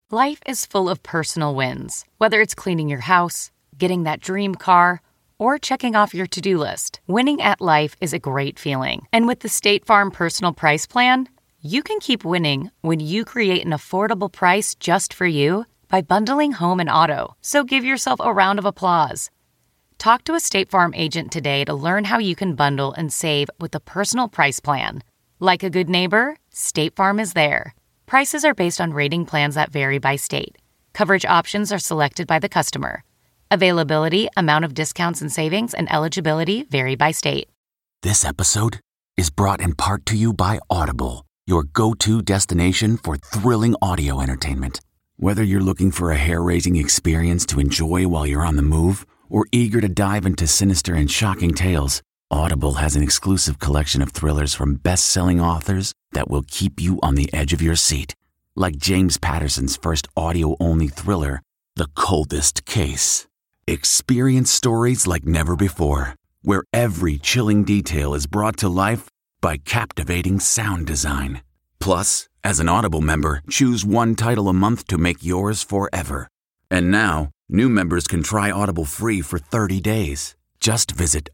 Life is full of personal wins, whether it's cleaning your house, getting that dream car, or checking off your to-do list. Winning at life is a great feeling. And with the State Farm Personal Price Plan, you can keep winning when you create an affordable price just for you by bundling home and auto. So give yourself a round of applause. Talk to a State Farm agent today to learn how you can bundle and save with the Personal Price Plan. Like a good neighbor, State Farm is there. Prices are based on rating plans that vary by state. Coverage options are selected by the customer. Availability, amount of discounts and savings, and eligibility vary by state. This episode is brought in part to you by Audible, your go-to destination for thrilling audio entertainment. Whether you're looking for a hair-raising experience to enjoy while you're on the move or eager to dive into sinister and shocking tales, Audible has an exclusive collection of thrillers from best-selling authors that will keep you on the edge of your seat. Like James Patterson's first audio-only thriller, The Coldest Case. Experience stories like never before, where every chilling detail is brought to life by captivating sound design. Plus, as an Audible member, choose one title a month to make yours forever. And now, new members can try Audible free for 30 days. Just visit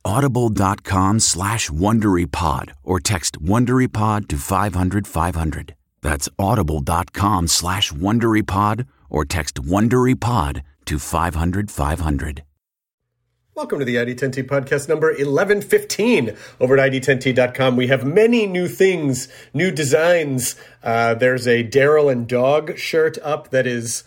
audible.com/WonderyPod or text WonderyPod to 500-500. That's audible.com/WonderyPod or text WonderyPod to 500-500. Welcome to the ID10T podcast number 1115 over at ID10T.com. We have many new things, new designs. There's a Daryl and Dog shirt up that is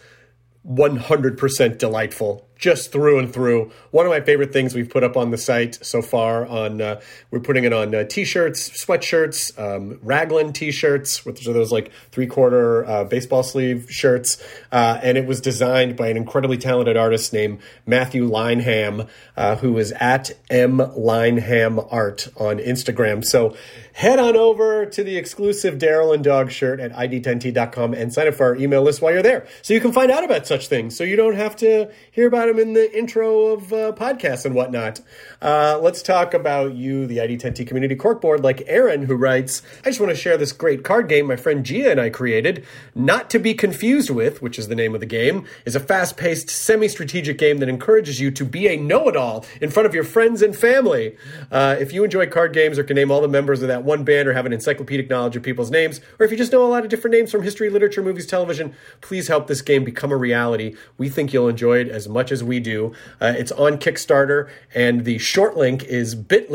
100% delightful, just through and through. One of my favorite things we've put up on the site so far we're putting it on t-shirts, sweatshirts, raglan t-shirts, which are those like 3/4 baseball sleeve shirts. And it was designed by an incredibly talented artist named Matthew Lineham, who is at mlineham.art on Instagram. So head on over to the exclusive Daryl and Dog shirt at ID10T.com and sign up for our email list while you're there, so you can find out about such things, so you don't have to hear about them in the intro of podcasts and whatnot. Let's talk about you, the ID10T community corkboard, like Aaron, who writes, I just want to share this great card game my friend Gia and I created. Not to be confused with, which is the name of the game, is a fast-paced, semi-strategic game that encourages you to be a know-it-all in front of your friends and family. If you enjoy card games or can name all the members of that one band or have an encyclopedic knowledge of people's names, or if you just know a lot of different names from history, literature, movies, television, please help this game become a reality. We think you'll enjoy it as much as we do. It's on Kickstarter, and the short link is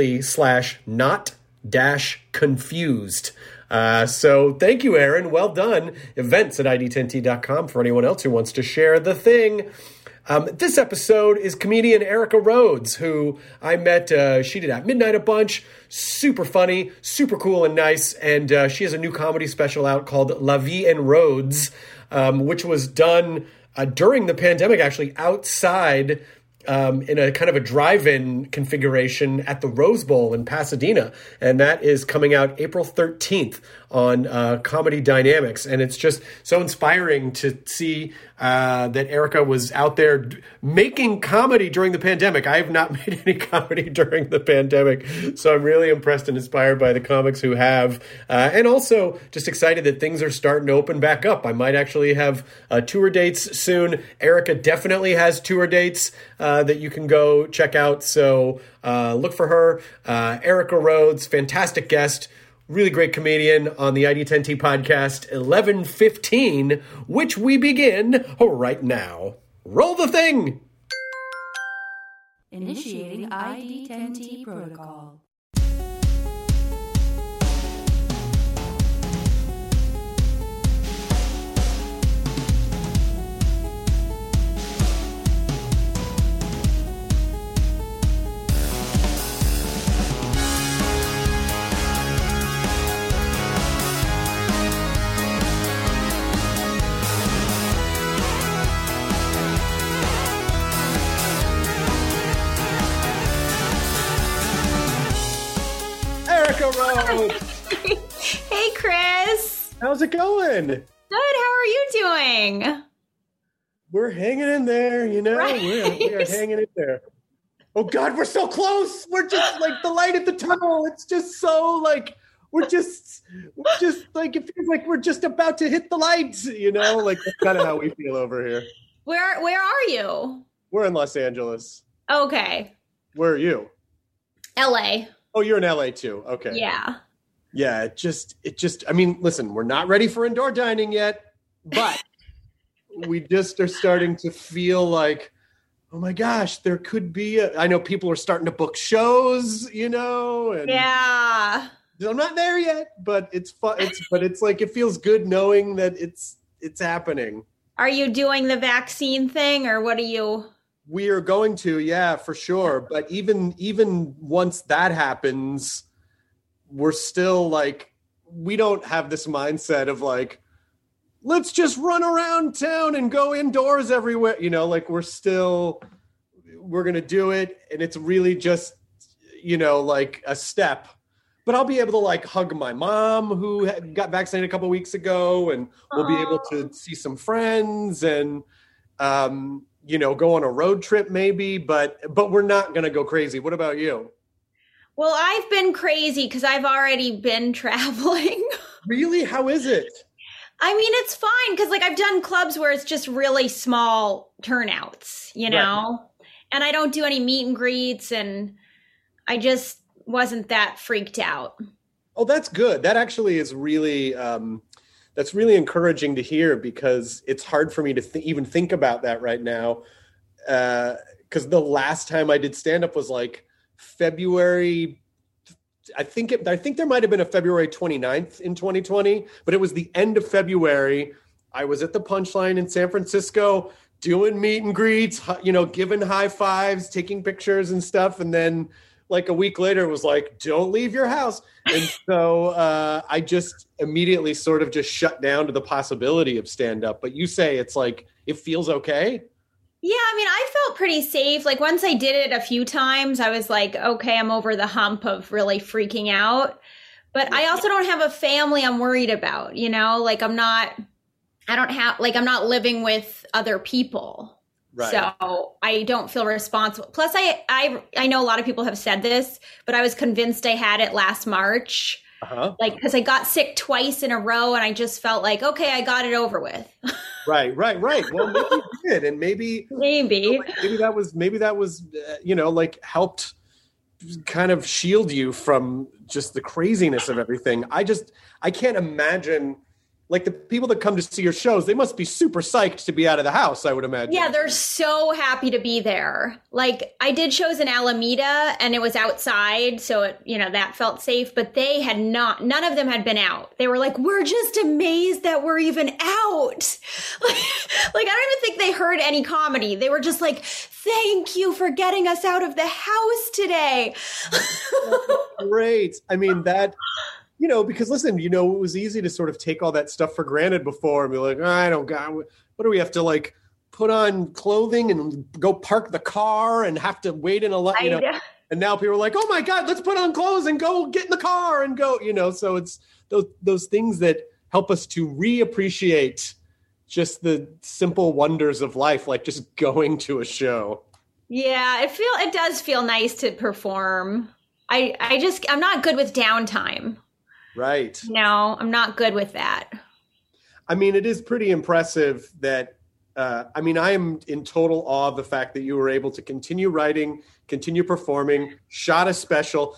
bit.ly/not-confused. So thank you, Aaron. Well done. Events at ID10T.com for anyone else who wants to share the thing. This episode is comedian Erica Rhodes, who I met. She did At Midnight a bunch. Super funny, super cool and nice. And she has a new comedy special out called La Vie en Rhodes, which was done during the pandemic, actually, outside in a kind of a drive-in configuration at the Rose Bowl in Pasadena. And that is coming out April 13th on Comedy Dynamics. And it's just so inspiring to see that Erica was out there making comedy during the pandemic. I have not made any comedy during the pandemic, so I'm really impressed and inspired by the comics who have. And also just excited that things are starting to open back up. I might actually have tour dates soon. Erica definitely has tour dates that you can go check out. So look for her. Erica Rhodes, fantastic guest. Really great comedian on the ID10T podcast 1115, which we begin right now. Roll the thing! Initiating ID10T protocol. Erica Rhodes! Hey, Chris! How's it going? Good, how are you doing? We're hanging in there, you know? Right. We are hanging in there. Oh, God, we're so close! We're just like the light at the tunnel. It's just so like, we're just like, it feels like we're just about to hit the lights, like that's kind of how we feel over here. Where are you? We're in Los Angeles. Okay. Where are you? LA. Oh, you're in LA too. Okay. Yeah. Yeah. It just, I mean, listen, we're not ready for indoor dining yet, but we just are starting to feel like, oh my gosh, there could be I know people are starting to book shows, and yeah. I'm not there yet, but it's fun. It's like, it feels good knowing that it's happening. Are you doing the vaccine thing, or what are you? We are going to, yeah, for sure. But even once that happens, we're still like, we don't have this mindset of like, let's just run around town and go indoors everywhere. Like we're going to do it. And it's really just, like a step. But I'll be able to like hug my mom who got vaccinated a couple of weeks ago, and we'll be able to see some friends and, go on a road trip maybe, but we're not going to go crazy. What about you? Well, I've been crazy because I've already been traveling. Really? How is it? I mean, it's fine because like I've done clubs where it's just really small turnouts, right. And I don't do any meet and greets, and I just wasn't that freaked out. Oh, that's good. That actually is really, that's really encouraging to hear, because it's hard for me to even think about that right now. Because the last time I did stand-up was like February. I think there might have been a February 29th in 2020, but it was the end of February. I was at the Punchline in San Francisco doing meet and greets, giving high fives, taking pictures and stuff. And then like a week later, it was like, don't leave your house. And so I just immediately sort of just shut down to the possibility of stand-up. But you say it's like, it feels okay? Yeah, I mean, I felt pretty safe. Like once I did it a few times, I was like, okay, I'm over the hump of really freaking out. But I also don't have a family I'm worried about, like I'm not living with other people. Right. So I don't feel responsible. Plus, I know a lot of people have said this, but I was convinced I had it last March. Uh-huh. Like, because I got sick twice in a row, and I just felt like, okay, I got it over with. Right. Well, maybe you did, and maybe that was like helped kind of shield you from just the craziness of everything. I can't imagine. Like the people that come to see your shows, they must be super psyched to be out of the house, I would imagine. Yeah, they're so happy to be there. Like I did shows in Alameda and it was outside. So, that felt safe, but none of them had been out. They were like, we're just amazed that we're even out. Like, I don't even think they heard any comedy. They were just like, thank you for getting us out of the house today. Great. I mean, that... because listen, it was easy to sort of take all that stuff for granted before and be like, I don't got, what do we have to like put on clothing and go park the car and have to wait in a line, and now people are like, oh my God, let's put on clothes and go get in the car and go, so it's those things that help us to reappreciate just the simple wonders of life, like just going to a show. Yeah, it does feel nice to perform. I'm not good with downtime. Right. No, I'm not good with that. I mean, it is pretty impressive that, I am in total awe of the fact that you were able to continue writing, continue performing, shot a special.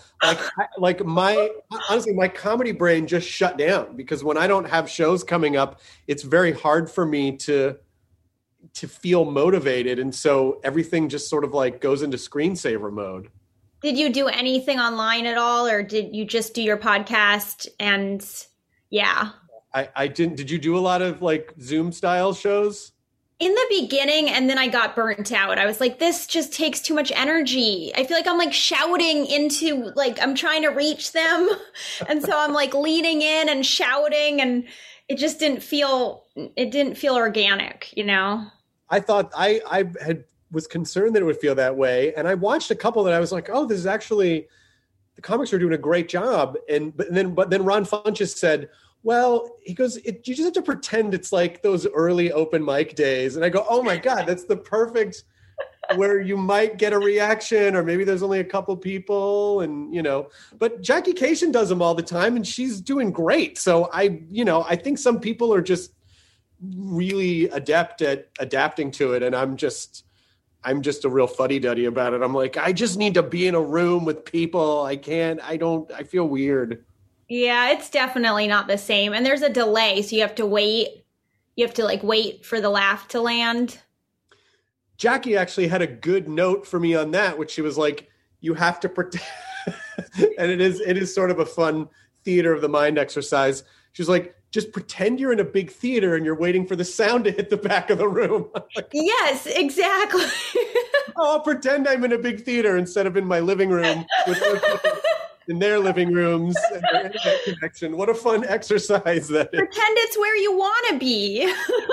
Honestly, my comedy brain just shut down, because when I don't have shows coming up, it's very hard for me to feel motivated. And so everything just sort of like goes into screensaver mode. Did you do anything online at all, or did you just do your podcast? And yeah, I didn't. Did you do a lot of like Zoom style shows? In the beginning, and then I got burnt out. I was like, this just takes too much energy. I feel like I'm like shouting into, like I'm trying to reach them. And so I'm like leaning in and shouting, and it just didn't feel organic, I thought I was concerned that it would feel that way. And I watched a couple that I was like, oh, this is actually, the comics are doing a great job. But then Ron Funches said, well, he goes, you just have to pretend it's like those early open mic days. And I go, oh my God, that's the perfect where you might get a reaction, or maybe there's only a couple people, and but Jackie Cation does them all the time, and she's doing great. So I think some people are just really adept at adapting to it, and I'm just a real fuddy-duddy about it. I'm like, I just need to be in a room with people. I feel weird. Yeah, it's definitely not the same. And there's a delay, so you have to wait. You have to wait for the laugh to land. Jackie actually had a good note for me on that, which she was like, you have to pretend. And it is sort of a fun theater of the mind exercise. She's like, just pretend you're in a big theater and you're waiting for the sound to hit the back of the room. Like, yes, exactly. I'll pretend I'm in a big theater instead of in my living room with in their living rooms and their internet connection. What a fun exercise that is. Pretend it's where you want to be.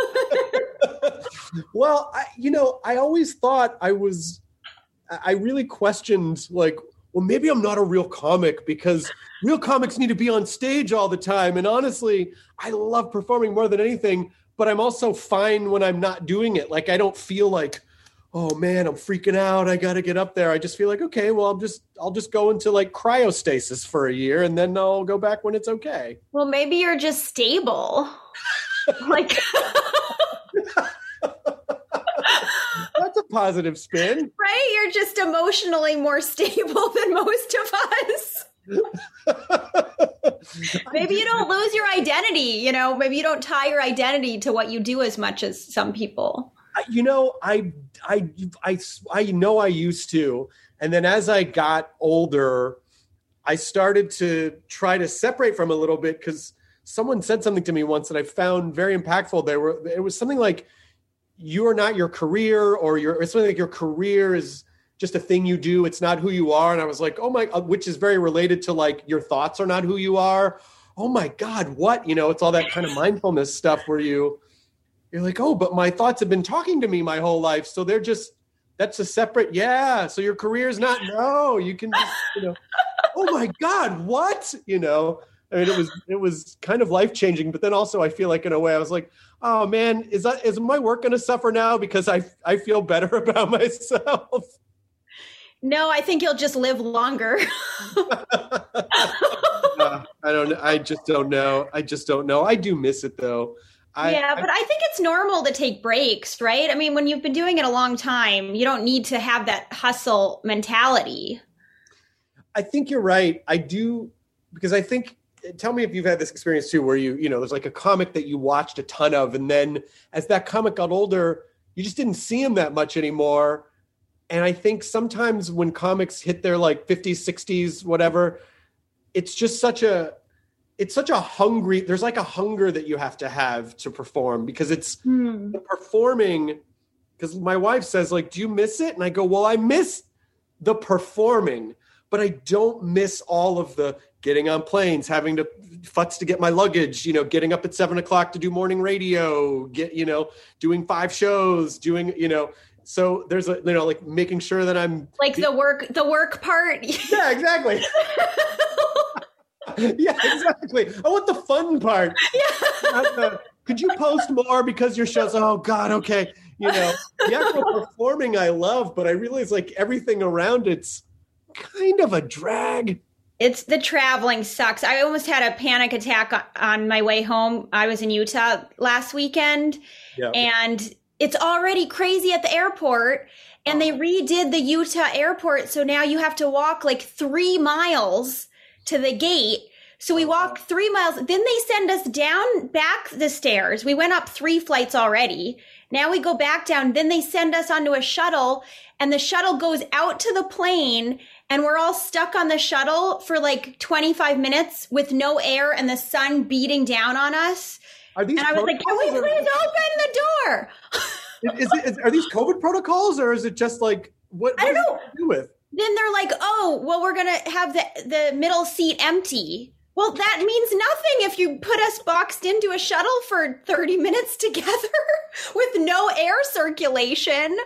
Well, I always thought I really questioned, well, maybe I'm not a real comic because real comics need to be on stage all the time. And honestly, I love performing more than anything, but I'm also fine when I'm not doing it. I don't feel like, oh man, I'm freaking out, I got to get up there. I just feel like, okay, well, I'll just go into cryostasis for a year and then I'll go back when it's okay. Well, maybe you're just stable. That's a positive spin. Right? You're just emotionally more stable than most of us. Maybe you don't lose your identity, maybe you don't tie your identity to what you do as much as some people. I know I used to. And then as I got older, I started to try to separate from a little bit because someone said something to me once that I found very impactful. It was something like, you are not your career, or it's something like your career is just a thing you do. It's not who you are. And I was like, oh my, which is very related to your thoughts are not who you are. Oh my God, what? It's all that kind of mindfulness stuff where you're like, oh, but my thoughts have been talking to me my whole life. So that's a separate, yeah. So your career is not, no, you can just, oh my God, what? It was kind of life-changing, but then also I feel like in a way I was like, oh man, is my work going to suffer now because I feel better about myself? No, I think you'll just live longer. I just don't know. I do miss it though. But I think it's normal to take breaks, right? I mean, when you've been doing it a long time, you don't need to have that hustle mentality. I think you're right. I do, because I think, tell me if you've had this experience too, where there's a comic that you watched a ton of, and then as that comic got older, you just didn't see him that much anymore. And I think sometimes when comics hit their 50s, 60s, whatever, it's just such a hungry, there's a hunger that you have to perform, because it's the performing. Because my wife says, do you miss it? And I go, well, I miss the performing, but I don't miss all of the getting on planes, having to futz to get my luggage, getting up at 7:00 to do morning radio, doing 5 shows, so there's making sure that I'm the work part. Yeah, exactly. Yeah, exactly. I want the fun part. Yeah. Could you post more because your show's, oh God, okay. The actual performing I love, but I realize everything around it's kind of a drag. It's the traveling sucks. I almost had a panic attack on my way home. I was in Utah last weekend, and it's already crazy at the airport, and they redid the Utah airport. So now you have to walk 3 miles to the gate. So we walked 3 miles. Then they send us down back the stairs. We went up 3 flights already. Now we go back down. Then they send us onto a shuttle, and the shuttle goes out to the plane, and we're all stuck on the shuttle for 25 minutes with no air and the sun beating down on us. And I was like, can we please open the door? Are these COVID protocols, or is it just what I don't know. To do with? Then they're like, oh, well, we're going to have the middle seat empty. Well, that means nothing if you put us boxed into a shuttle for 30 minutes together with no air circulation.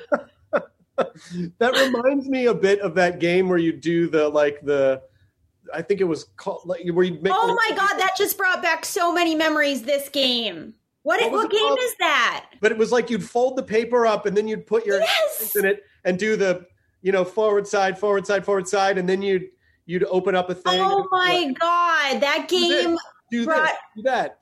That reminds me a bit of that game where you do I think it was called, where you make. Oh my God, that just brought back so many memories, this game. What game called? is that? But it was like you'd fold the paper up and then you'd put your hands in it and do the, forward side, and then you'd open up a thing. Oh my God, that game do that.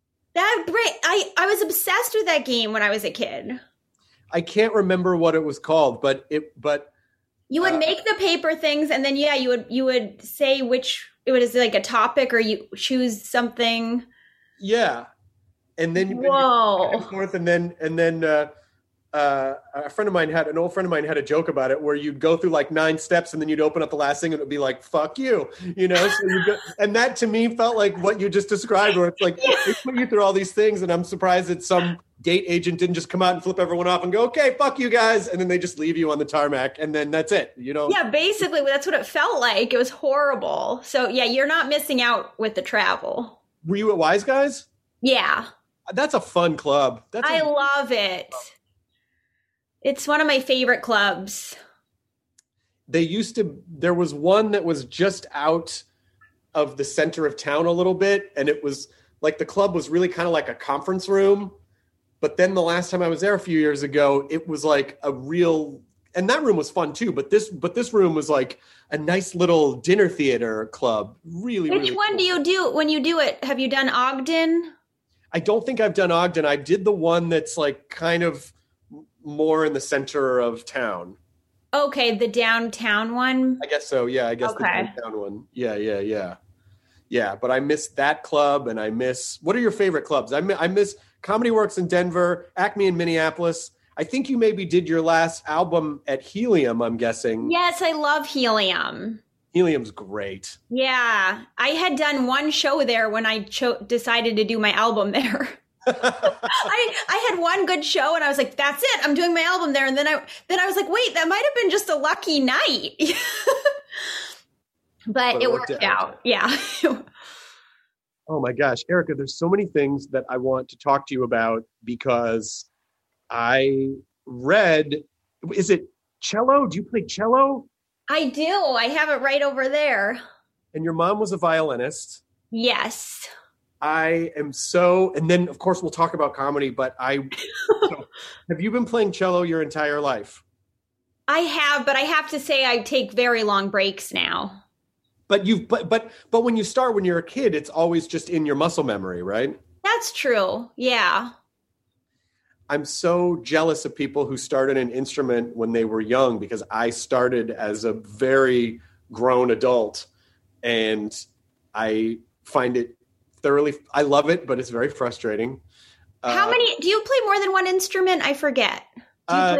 I was obsessed with that game when I was a kid. I can't remember what it was called, but you would make the paper things, and then you would say which it was, like a topic, or you choose something. Yeah, and then whoa, back and forth, and then an old friend of mine had a joke about it where you'd go through like 9 steps and then you'd open up the last thing and it would be like, fuck you, so and that to me felt like what you just described, where it's like they put you through all these things, and I'm surprised that some gate agent didn't just come out and flip everyone off and go, okay, fuck you guys, and then they just leave you on the tarmac, and then that's it, Yeah, basically that's what it felt like. It was horrible. So yeah, you're not missing out with the travel. Were you at Wise Guys? Yeah. That's a fun club. I love it. It's one of my favorite clubs. There was one that was just out of the center of town a little bit, and it was like the club was really kind of like a conference room. But then the last time I was there a few years ago, it was like and that room was fun too. But this room was like a nice little dinner theater club. Really, Which one cool. do you do when you do it? Have you done Ogden? I don't think I've done Ogden. I did the one that's like kind of more in the center of town. Okay, the downtown one? I guess so, yeah. I guess the downtown one. Yeah, but I miss that club, and what are your favorite clubs? I miss Comedy Works in Denver, Acme in Minneapolis. I think you maybe did your last album at Helium, I'm guessing. Yes, I love Helium. Helium's great. Yeah, I had done one show there when I decided to do my album there. I had one good show, and I was like, that's it, I'm doing my album there. And then I was like, wait, that might have been just a lucky night. but it worked out. Yeah. Oh my gosh, Erica, there's so many things that I want to talk to you about, because I read, is it cello? Do you play cello? I do. I have it right over there. And your mom was a violinist. Yes. I am and then of course we'll talk about comedy, but have you been playing cello your entire life? I have, but I have to say I take very long breaks now. But when you start when you're a kid, it's always just in your muscle memory, right? That's true. Yeah. I'm so jealous of people who started an instrument when they were young, because I started as a very grown adult, and I find it I love it, but it's very frustrating. How many, do you play more than one instrument? I forget. I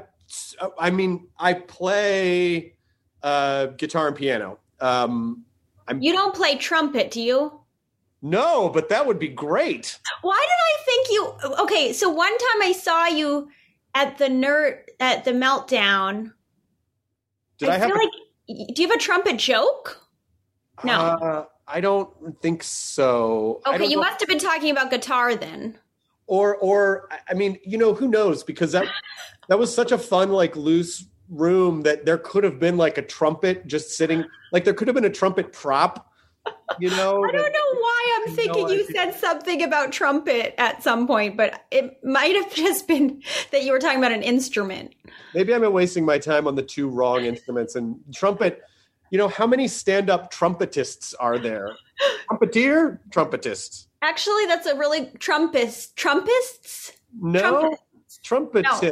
play guitar and piano. You don't play trumpet, do you? No, but that would be great. Why did I think okay, so one time I saw you at the Meltdown. Do you have a trumpet joke? No. I don't think so. Okay, you must have been talking about guitar then. Or I mean, who knows? Because that was such a fun, like, loose room that there could have been like a trumpet just sitting, like there could have been a trumpet prop, I don't know why I'm thinking you said something about trumpet at some point, but it might have just been that you were talking about an instrument. Maybe I'm wasting my time on the two wrong instruments. And trumpet, how many stand-up trumpetists are there? Trumpetier? Trumpetists. Actually, that's a really trumpists? No, trumpetier.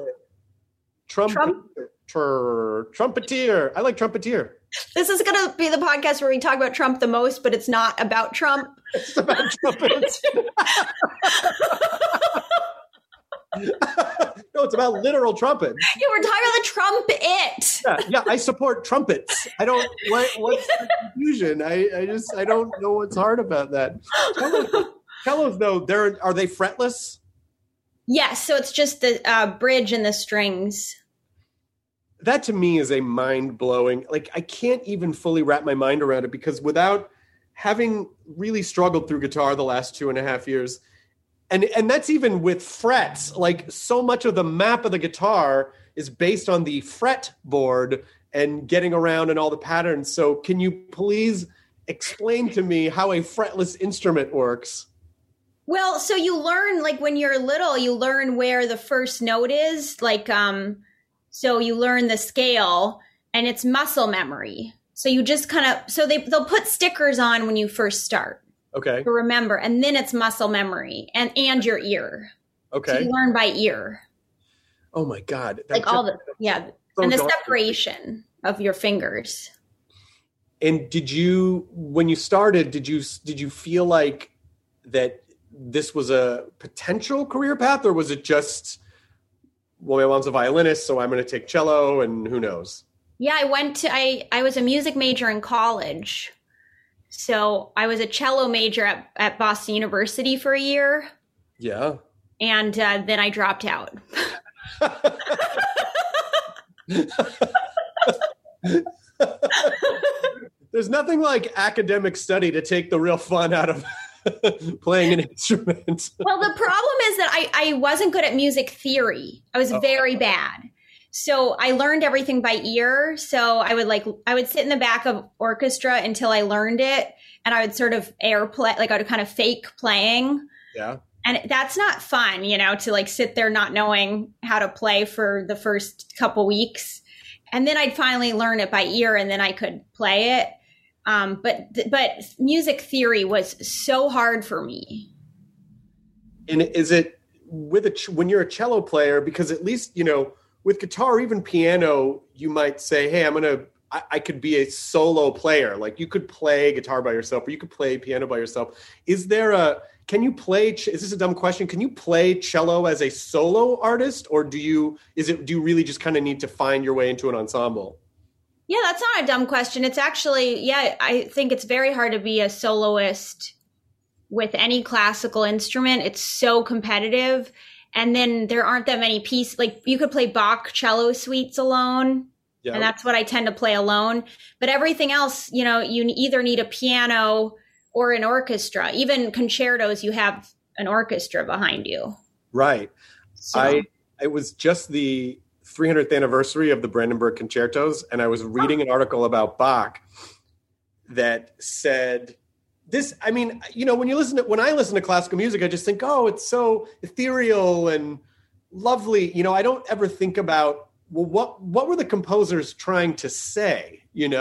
Trumpeteer. I like trumpeteer. This is going to be the podcast where we talk about Trump the most, but it's not about Trump. It's about trumpets. No, it's about literal trumpets. Yeah, we're talking about the trumpet. Yeah, I support trumpets. I don't. What's the confusion? I don't know what's hard about that. Cellos, though, are they fretless? Yes, so it's just the bridge and the strings. That to me is a mind-blowing, like I can't even fully wrap my mind around it, because without having really struggled through guitar the last 2.5 years, and that's even with frets, like so much of the map of the guitar is based on the fretboard and getting around and all the patterns. So can you please explain to me how a fretless instrument works? Well, so you learn, like when you're little, you learn where the first note is, like, so you learn the scale and it's muscle memory. So you just kind of, so they'll put stickers on when you first start. Okay. To remember. And then it's muscle memory and your ear. Okay. So you learn by ear. Oh my God. Like all the, yeah. So and the dark. separation of your fingers. And when you started, did you feel like that this was a potential career path, or was it just, well, my mom's a violinist, so I'm going to take cello and who knows? Yeah, I was a music major in college. So I was a cello major at Boston University for a year. Yeah. And then I dropped out. There's nothing like academic study to take the real fun out of playing an instrument. Well, the problem is that I wasn't good at music theory. I was very bad. So I learned everything by ear. So I would sit in the back of orchestra until I learned it. And I would sort of airplay, like I would kind of fake playing. Yeah. And that's not fun, to like sit there not knowing how to play for the first couple weeks. And then I'd finally learn it by ear and then I could play it. But music theory was so hard for me. And is it when you're a cello player, because at least, with guitar, even piano, you might say, hey, I could be a solo player. Like you could play guitar by yourself or you could play piano by yourself. Can you play, is this a dumb question? Can you play cello as a solo artist, or do you really just kind of need to find your way into an ensemble? Yeah, that's not a dumb question. It's actually, I think it's very hard to be a soloist with any classical instrument. It's so competitive. And then there aren't that many pieces. Like you could play Bach cello suites alone. Yeah. And that's what I tend to play alone. But everything else, you either need a piano or an orchestra. Even concertos, you have an orchestra behind you. Right. So. It was just the 300th anniversary of the Brandenburg Concertos, and I was reading an article about Bach that said this. I mean, when I listen to classical music, I just think, oh, it's so ethereal and lovely. I don't ever think about, well, what were the composers trying to say?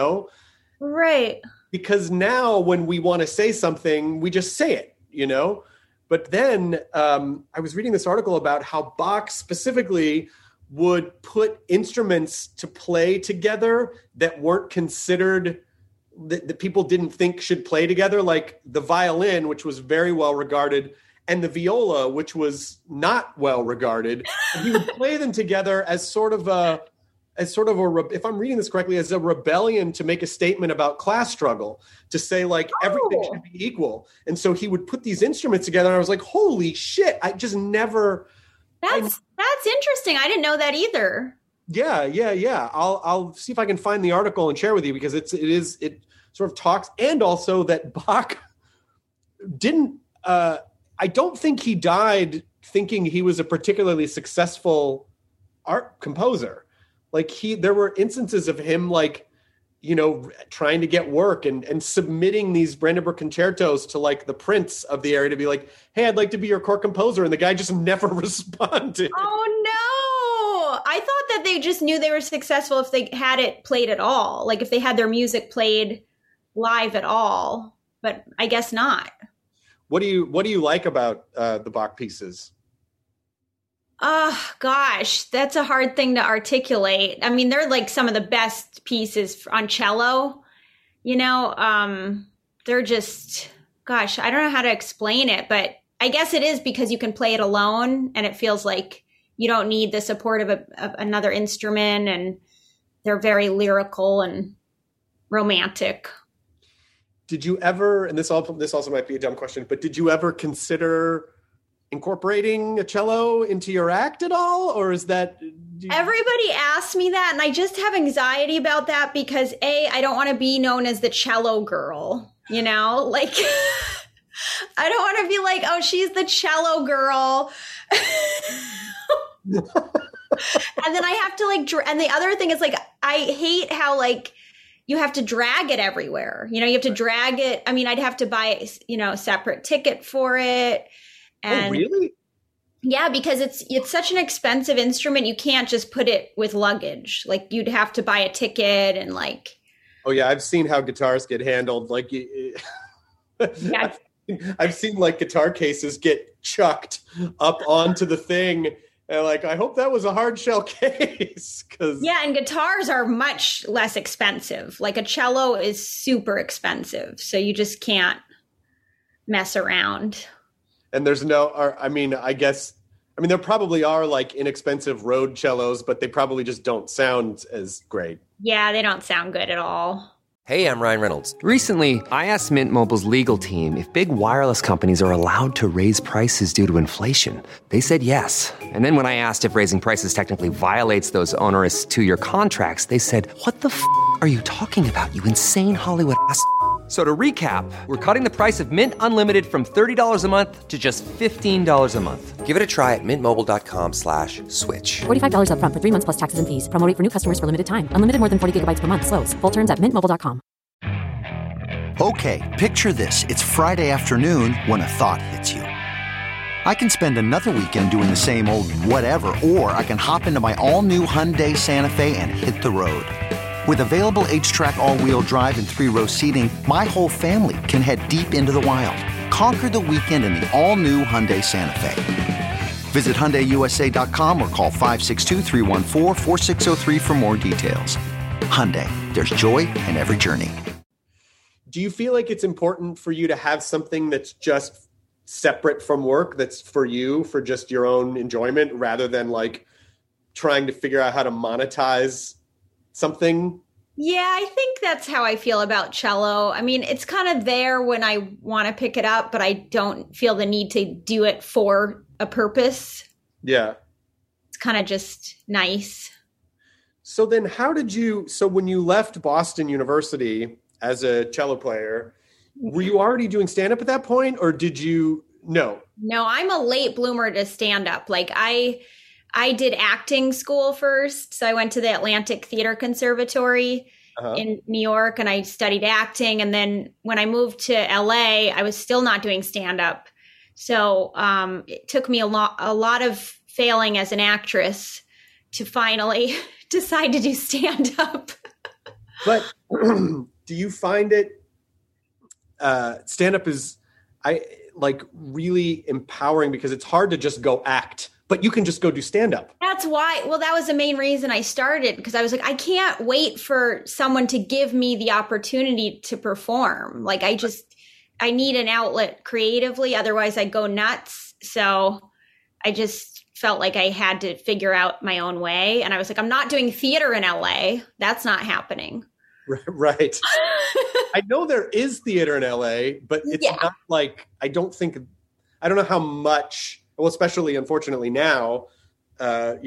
Right. Because now when we want to say something, we just say it. But then I was reading this article about how Bach specifically would put instruments to play together that weren't considered, that people didn't think should play together, like the violin, which was very well regarded, and the viola, which was not well regarded. And he would play them together as sort of a, if I'm reading this correctly, as a rebellion to make a statement about class struggle, to say like everything should be equal. And so he would put these instruments together. And I was like, holy shit, I just never. That's interesting. I didn't know that either. Yeah. I'll see if I can find the article and share with you, because it sort of talks, and also that Bach didn't, I don't think he died thinking he was a particularly successful art composer. Like there were instances of him trying to get work and submitting these Brandenburg concertos to like the prince of the area to be like, hey, I'd like to be your court composer. And the guy just never responded. Oh no. I thought that they just knew they were successful if they had it played at all. Like if they had their music played live at all, but I guess not. What do you like about the Bach pieces? Oh, gosh, that's a hard thing to articulate. I mean, they're like some of the best pieces on cello, they're just, gosh, I don't know how to explain it, but I guess it is because you can play it alone and it feels like you don't need the support of another instrument, and they're very lyrical and romantic. Did you ever, and this also might be a dumb question, but did you ever consider incorporating a cello into your act at all? Or is that... Everybody asks me that, and I just have anxiety about that because I don't want to be known as the cello girl, like I don't want to be like, oh, she's the cello girl. And then I have to and the other thing is I hate how you have to drag it everywhere. You have to drag it. I mean, I'd have to buy, a separate ticket for it. And oh, really? Yeah, because it's such an expensive instrument. You can't just put it with luggage. Like you'd have to buy a ticket and like. Oh yeah, I've seen how guitars get handled. Like, Yeah. I've seen like guitar cases get chucked up onto the thing, and like I hope that was a hard shell case. Yeah, and guitars are much less expensive. Like a cello is super expensive, so you just can't mess around. And there's there probably are like inexpensive road cellos, but they probably just don't sound as great. Yeah, they don't sound good at all. Hey, I'm Ryan Reynolds. Recently, I asked Mint Mobile's legal team if big wireless companies are allowed to raise prices due to inflation. They said yes. And then when I asked if raising prices technically violates those onerous 2-year contracts, they said, "What the f*** are you talking about, you insane Hollywood ass?" So to recap, we're cutting the price of Mint Unlimited from $30 a month to just $15 a month. Give it a try at mintmobile.com/switch. $45 up front for 3 months plus taxes and fees. Promo rate for new customers for limited time. Unlimited more than 40 gigabytes per month. Slows full terms at mintmobile.com. Okay, picture this. It's Friday afternoon when a thought hits you. I can spend another weekend doing the same old whatever, or I can hop into my all-new Hyundai Santa Fe and hit the road. With available H-Track all-wheel drive and 3-row seating, my whole family can head deep into the wild. Conquer the weekend in the all-new Hyundai Santa Fe. Visit HyundaiUSA.com or call 562-314-4603 for more details. Hyundai, there's joy in every journey. Do you feel like it's important for you to have something that's just separate from work, that's for you, for just your own enjoyment, rather than like trying to figure out how to monetize something? Yeah, I think that's how I feel about cello. I mean, it's kind of there when I want to pick it up, but I don't feel the need to do it for a purpose. Yeah. It's kind of just nice. So then so when you left Boston University as a cello player, were you already doing stand-up at that point, or did you? No, I'm a late bloomer to stand-up. Like I did acting school first. So I went to the Atlantic Theater Conservatory in New York and I studied acting. And then when I moved to LA, I was still not doing stand-up. So it took me a lot of failing as an actress to finally decide to do stand-up. But do you find it, stand-up is really empowering because it's hard to just go act, but you can just go do stand-up. That's why, that was the main reason I started, because I was like, I can't wait for someone to give me the opportunity to perform. Like I need an outlet creatively, otherwise I go nuts. So I just felt like I had to figure out my own way. And I was like, I'm not doing theater in LA. That's not happening. Right. I know there is theater in LA, but it's not like, I don't know how much, well, especially unfortunately now, but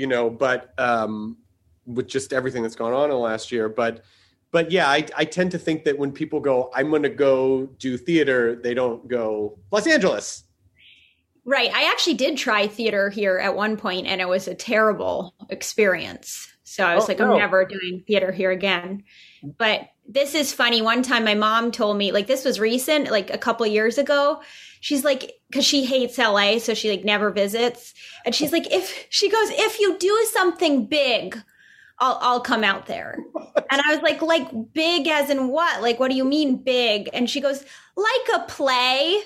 with just everything that's gone on in the last year. But yeah, I tend to think that when people go, I'm going to go do theater, they don't go Los Angeles. Right. I actually did try theater here at one point, and it was a terrible experience. So I was I'm never doing theater here again. But this is funny. One time my mom told me, like, this was recent, like a couple of years ago. She's like, because she hates LA, so she like never visits. And she's like, if you do something big, I'll come out there. And I was like big as in what? Like, what do you mean big? And she goes, like a play.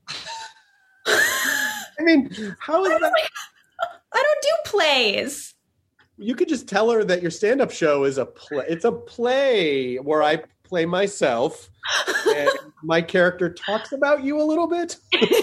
I mean, how is that? Like, I don't do plays. You could just tell her that your stand-up show is a play. It's a play where I play myself and my character talks about you a little bit.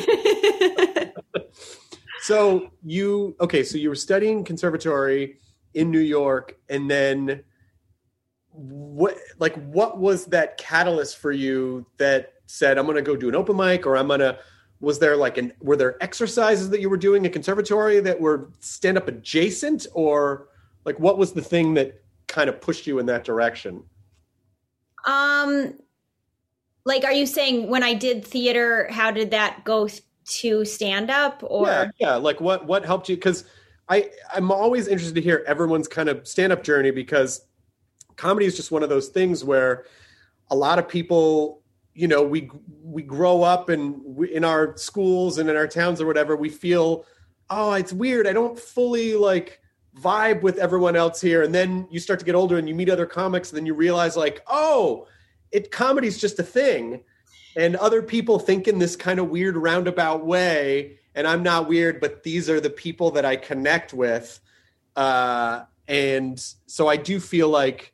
So you were studying conservatory in New York, and then what was that catalyst for you that said, I'm going to go do an open mic, or were there exercises that you were doing in conservatory that were stand-up adjacent, or like, what was the thing that kind of pushed you in that direction? Like, are you saying when I did theater, how did that go to stand up, or? Yeah. Like what helped you? Because I'm always interested to hear everyone's kind of stand up journey, because comedy is just one of those things where a lot of people, we grow up and in our schools and in our towns or whatever, we feel, oh, it's weird. I don't fully like vibe with everyone else here. And then you start to get older and you meet other comics, and then you realize like, oh, comedy's just a thing. And other people think in this kind of weird roundabout way. And I'm not weird, but these are the people that I connect with. And so I do feel like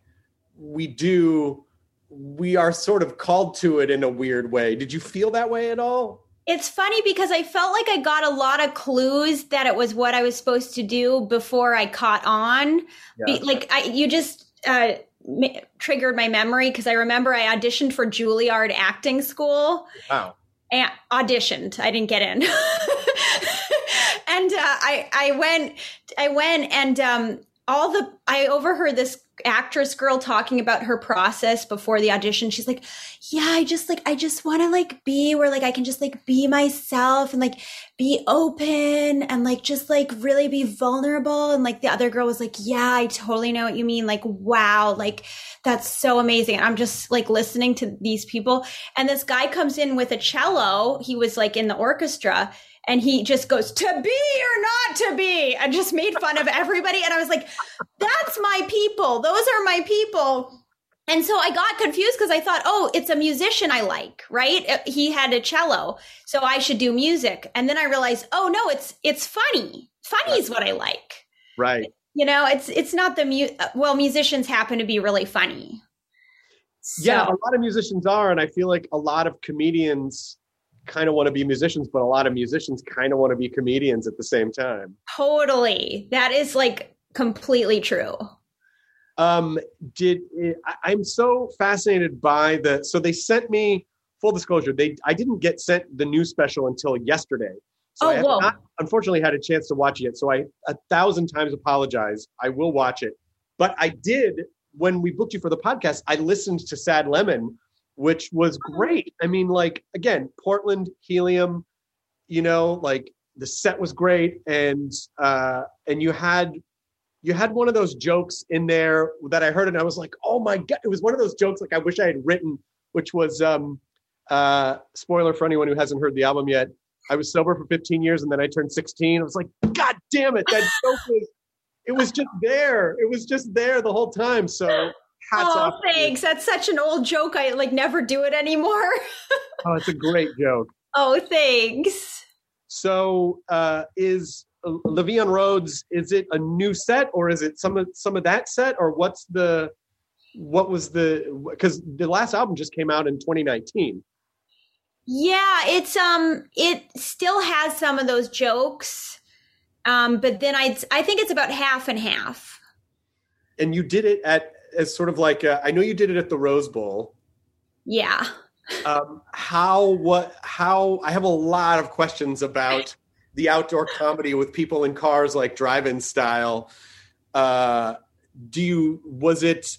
we are sort of called to it in a weird way. Did you feel that way at all? It's funny because I felt like I got a lot of clues that it was what I was supposed to do before I caught on. Yeah. You just triggered my memory because I remember I auditioned for Juilliard acting school. Wow. And auditioned. I didn't get in. And I went and I overheard this actress girl talking about her process before the audition. She's like, yeah, I just want to like be where like I can just like be myself and like be open and like just like really be vulnerable. And like the other girl was like, yeah, I totally know what you mean. Like, wow, like that's so amazing. And I'm just like listening to these people. And this guy comes in with a cello. He was like in the orchestra. And he just goes, to be or not to be, and just made fun of everybody. And I was like, that's my people. Those are my people. And so I got confused because I thought, oh, it's a musician I like, right? He had a cello, so I should do music. And then I realized, oh, no, it's funny. Funny is what I like. Right. It's not musicians happen to be really funny. So. Yeah, a lot of musicians are. And I feel like a lot of comedians kind of want to be musicians, but a lot of musicians kind of want to be comedians at the same time. Totally. That is like completely true. I'm so fascinated by so they sent me, full disclosure, I didn't get sent the new special until yesterday. So I have not, unfortunately, had a chance to watch it yet. So I 1,000 times apologize. I will watch it. But I did, when we booked you for the podcast, I listened to Sad Lemon, which was great. I mean, like, again, Portland, Helium, like the set was great. And you had one of those jokes in there that I heard and I was like, oh my God, it was one of those jokes like I wish I had written, which was, spoiler for anyone who hasn't heard the album yet. I was sober for 15 years and then I turned 16. I was like, God damn it. That joke was just there. It was just there the whole time. So hats off. Thanks. That's such an old joke. I like never do it anymore. Oh, it's a great joke. Oh, thanks. So is Levy on Roads, is it a new set or is it some of that set, or because the last album just came out in 2019. Yeah, it still has some of those jokes. But then I think it's about half and half. And you did it as sort of like, I know you did it at the Rose Bowl. Yeah. How I have a lot of questions about the outdoor comedy with people in cars, like drive-in style. Was it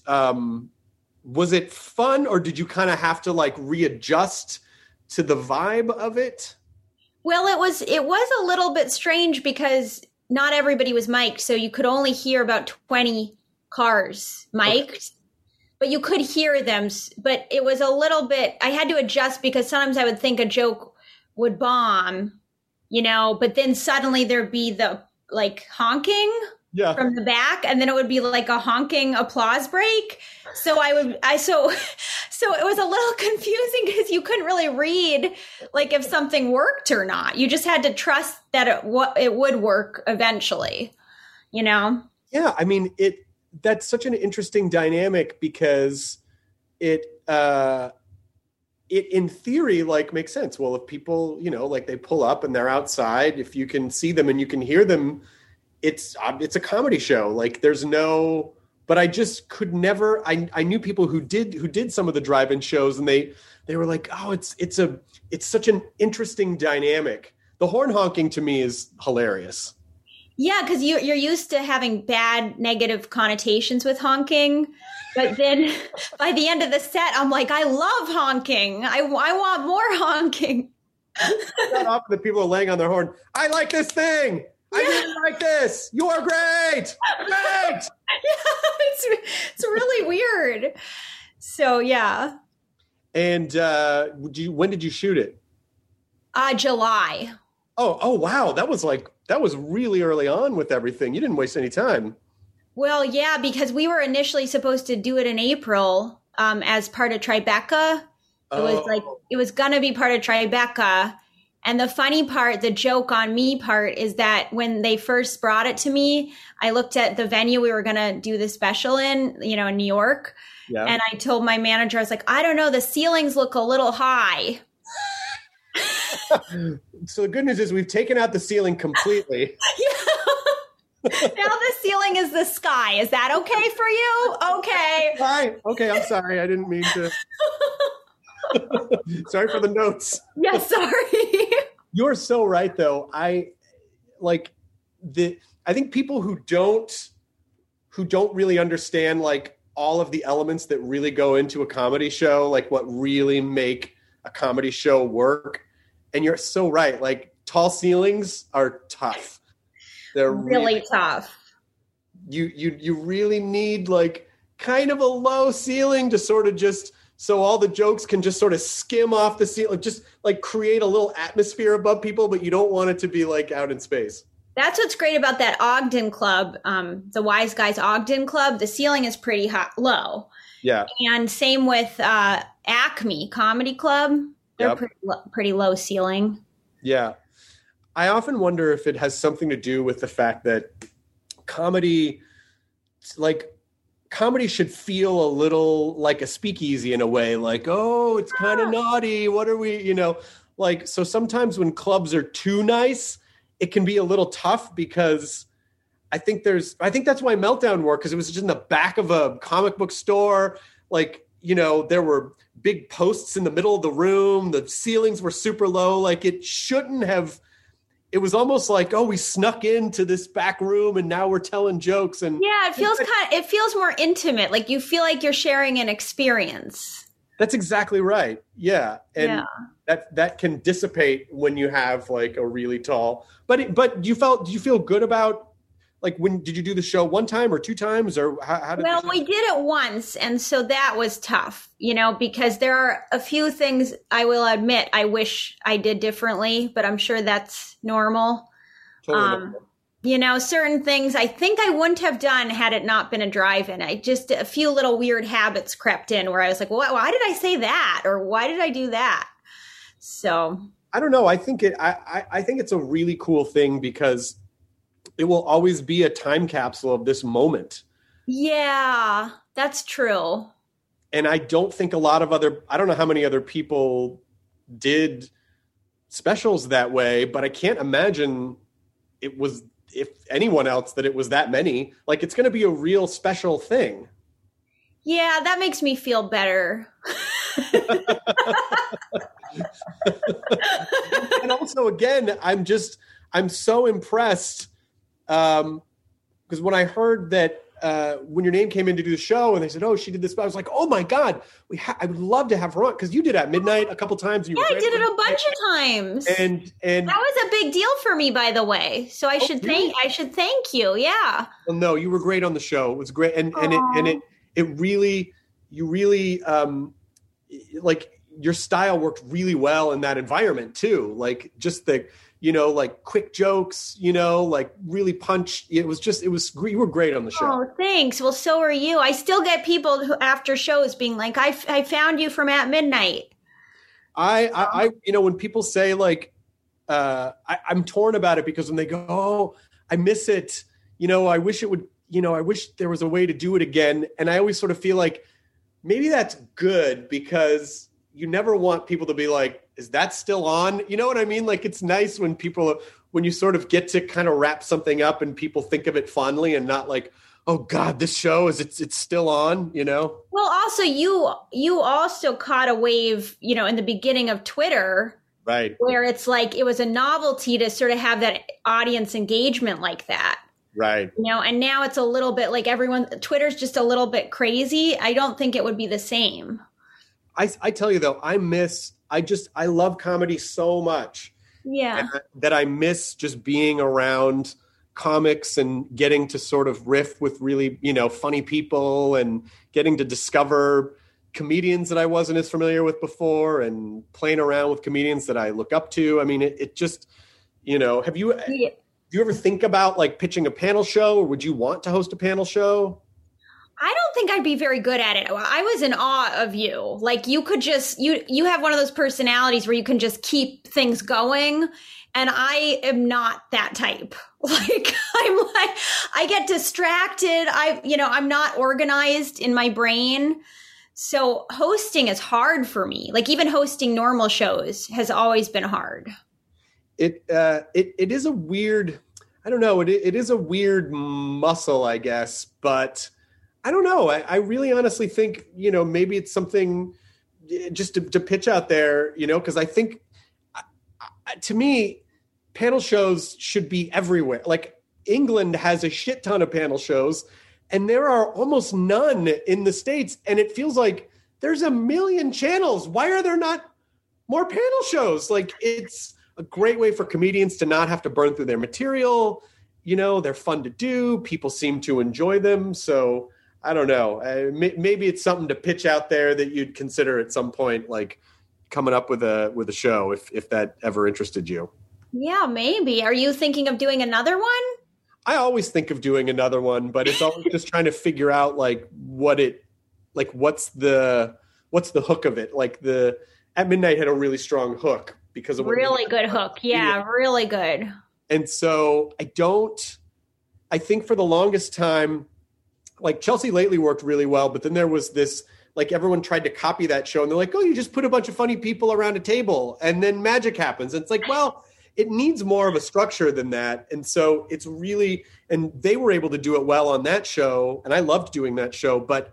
fun, or did you kind of have to like readjust to the vibe of it? Well, it was a little bit strange because not everybody was mic'd. So you could only hear about 20 cars mic'd, okay. But you could hear them. But it was a little bit, I had to adjust because sometimes I would think a joke would bomb, but then suddenly there'd be the like honking from the back, and then it would be like a honking applause break. So so it was a little confusing because you couldn't really read like if something worked or not. You just had to trust that it would work eventually, Yeah, I mean, that's such an interesting dynamic because it in theory like makes sense. Well, if people, like they pull up and they're outside, if you can see them and you can hear them, it's a comedy show. Like but I just could never, I knew people who did some of the drive-in shows and they were like, oh, it's such an interesting dynamic. The horn honking to me is hilarious. Yeah, because you're used to having bad negative connotations with honking. But then by the end of the set, I'm like, I love honking. I want more honking. It's not often that people are laying on their horn. I like this thing. I didn't like this. You are great. Great. Yeah, it's really weird. So, yeah. And when did you shoot it? July. Oh, wow. That was really early on with everything. You didn't waste any time. Well, yeah, because we were initially supposed to do it in April as part of Tribeca. It was going to be part of Tribeca. And the funny part, the joke on me part, is that when they first brought it to me, I looked at the venue we were going to do the special in, in New York. Yeah. And I told my manager, I was like, I don't know, the ceilings look a little high. So the good news is we've taken out the ceiling completely. Now the ceiling is the sky. Is that okay for you? Okay. Fine. Okay, I'm sorry. I didn't mean to. Sorry for the notes. Yeah, sorry. You're so right, though. I think people who don't really understand like all of the elements that really go into a comedy show, like what really make a comedy show work. And you're so right. Like tall ceilings are tough. They're really tough. You really need like kind of a low ceiling to sort of just so all the jokes can just sort of skim off the ceiling, just like create a little atmosphere above people, but you don't want it to be like out in space. That's what's great about that Ogden Club, the Wise Guys Ogden Club. The ceiling is pretty low. Yeah. And same with Acme Comedy Club. They're pretty low ceiling. Yeah. I often wonder if it has something to do with the fact that comedy should feel a little like a speakeasy in a way, like, oh, it's kind of naughty. What are we, so sometimes when clubs are too nice, it can be a little tough because I think that's why Meltdown worked, because it was just in the back of a comic book store. Like, there were big posts in the middle of the room. The ceilings were super low. Like it shouldn't have. It was almost like, oh, we snuck into this back room and now we're telling jokes. And yeah, it feels more intimate. Like you feel like you're sharing an experience. That's exactly right. Yeah. And that can dissipate when you have like a really tall, but do you feel good about, like, when did you do the show, one time or two times, or how did? Well, we did it once. And so that was tough, because there are a few things I will admit I wish I did differently, but I'm sure that's normal. Totally. Certain things I think I wouldn't have done had it not been a drive-in. A few little weird habits crept in where I was like, why did I say that? Or why did I do that? So I don't know. I think it's a really cool thing because it will always be a time capsule of this moment. Yeah, that's true. And I don't think I don't know how many other people did specials that way, but I can't imagine it was, if anyone else, that it was that many. Like, it's going to be a real special thing. Yeah, that makes me feel better. And also, again, I'm so impressed. Because when I heard that when your name came in to do the show and they said, oh, she did this, I was like, oh my God, I would love to have her on, because you did At Midnight a couple times. And I did it a bunch of times. And that was a big deal for me, by the way. So I should thank you. Yeah. Well, no, you were great on the show. It was great. And it really, you really, like, your style worked really well in that environment too. Like, just the, like quick jokes, like really punch. You were great on the show. Oh, thanks. Well, so are you. I still get people who after shows being like, I found you from At Midnight. I when people say like, I'm torn about it, because when they go, oh, I miss it. I wish it would, I wish there was a way to do it again. And I always sort of feel like maybe that's good, because you never want people to be like, is that still on? You know what I mean? Like, it's nice when you sort of get to kind of wrap something up and people think of it fondly and not like, oh God, this show it's still on, Well, also you also caught a wave, in the beginning of Twitter, right? Where it's like, it was a novelty to sort of have that audience engagement like that. Right. And now it's a little bit like Twitter's just a little bit crazy. I don't think it would be the same. I tell you though, I love comedy so much. Yeah. That I miss just being around comics and getting to sort of riff with really, funny people and getting to discover comedians that I wasn't as familiar with before and playing around with comedians that I look up to. I mean, it just, do you ever think about like pitching a panel show, or would you want to host a panel show? I don't think I'd be very good at it. I was in awe of you. Like you could just, you have one of those personalities where you can just keep things going. And I am not that type. Like I get distracted. I'm not organized in my brain. So hosting is hard for me. Like even hosting normal shows has always been hard. It is a weird, I don't know. It is a weird muscle, I guess, but I don't know. I really honestly think, maybe it's something just to pitch out there, because I think to me, panel shows should be everywhere. Like England has a shit ton of panel shows and there are almost none in the States. And it feels like there's a million channels. Why are there not more panel shows? Like it's a great way for comedians to not have to burn through their material. They're fun to do. People seem to enjoy them. So I don't know. Maybe it's something to pitch out there that you'd consider at some point, like coming up with a show if that ever interested you. Yeah, maybe. Are you thinking of doing another one? I always think of doing another one, but it's always just trying to figure out what's the hook of it. Like At Midnight had a really strong hook because of really good hook. Yeah, really good. And so I think for the longest time, like Chelsea Lately worked really well, but then there was this, like everyone tried to copy that show and they're like, oh, you just put a bunch of funny people around a table and then magic happens. And it's like, well, it needs more of a structure than that. And so it's really, and they were able to do it well on that show. And I loved doing that show, but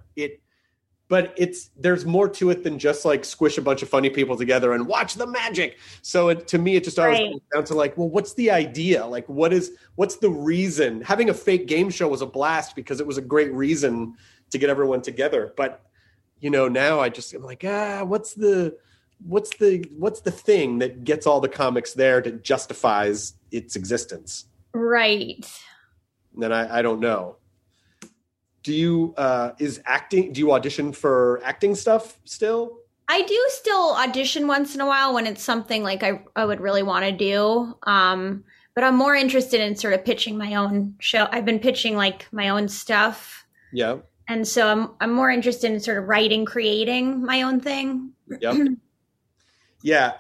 there's more to it than just like squish a bunch of funny people together and watch the magic. So to me, it just always comes down to like, well, what's the idea? Like, what's the reason? Having a fake game show was a blast because it was a great reason to get everyone together. But, now I'm like, what's the thing that gets all the comics there that justifies its existence? Right. And I don't know. Do you audition for acting stuff still? I do still audition once in a while when it's something like I would really want to do. But I'm more interested in sort of pitching my own show. I've been pitching like my own stuff. Yeah. And so I'm more interested in sort of writing, creating my own thing. Yep. Yeah.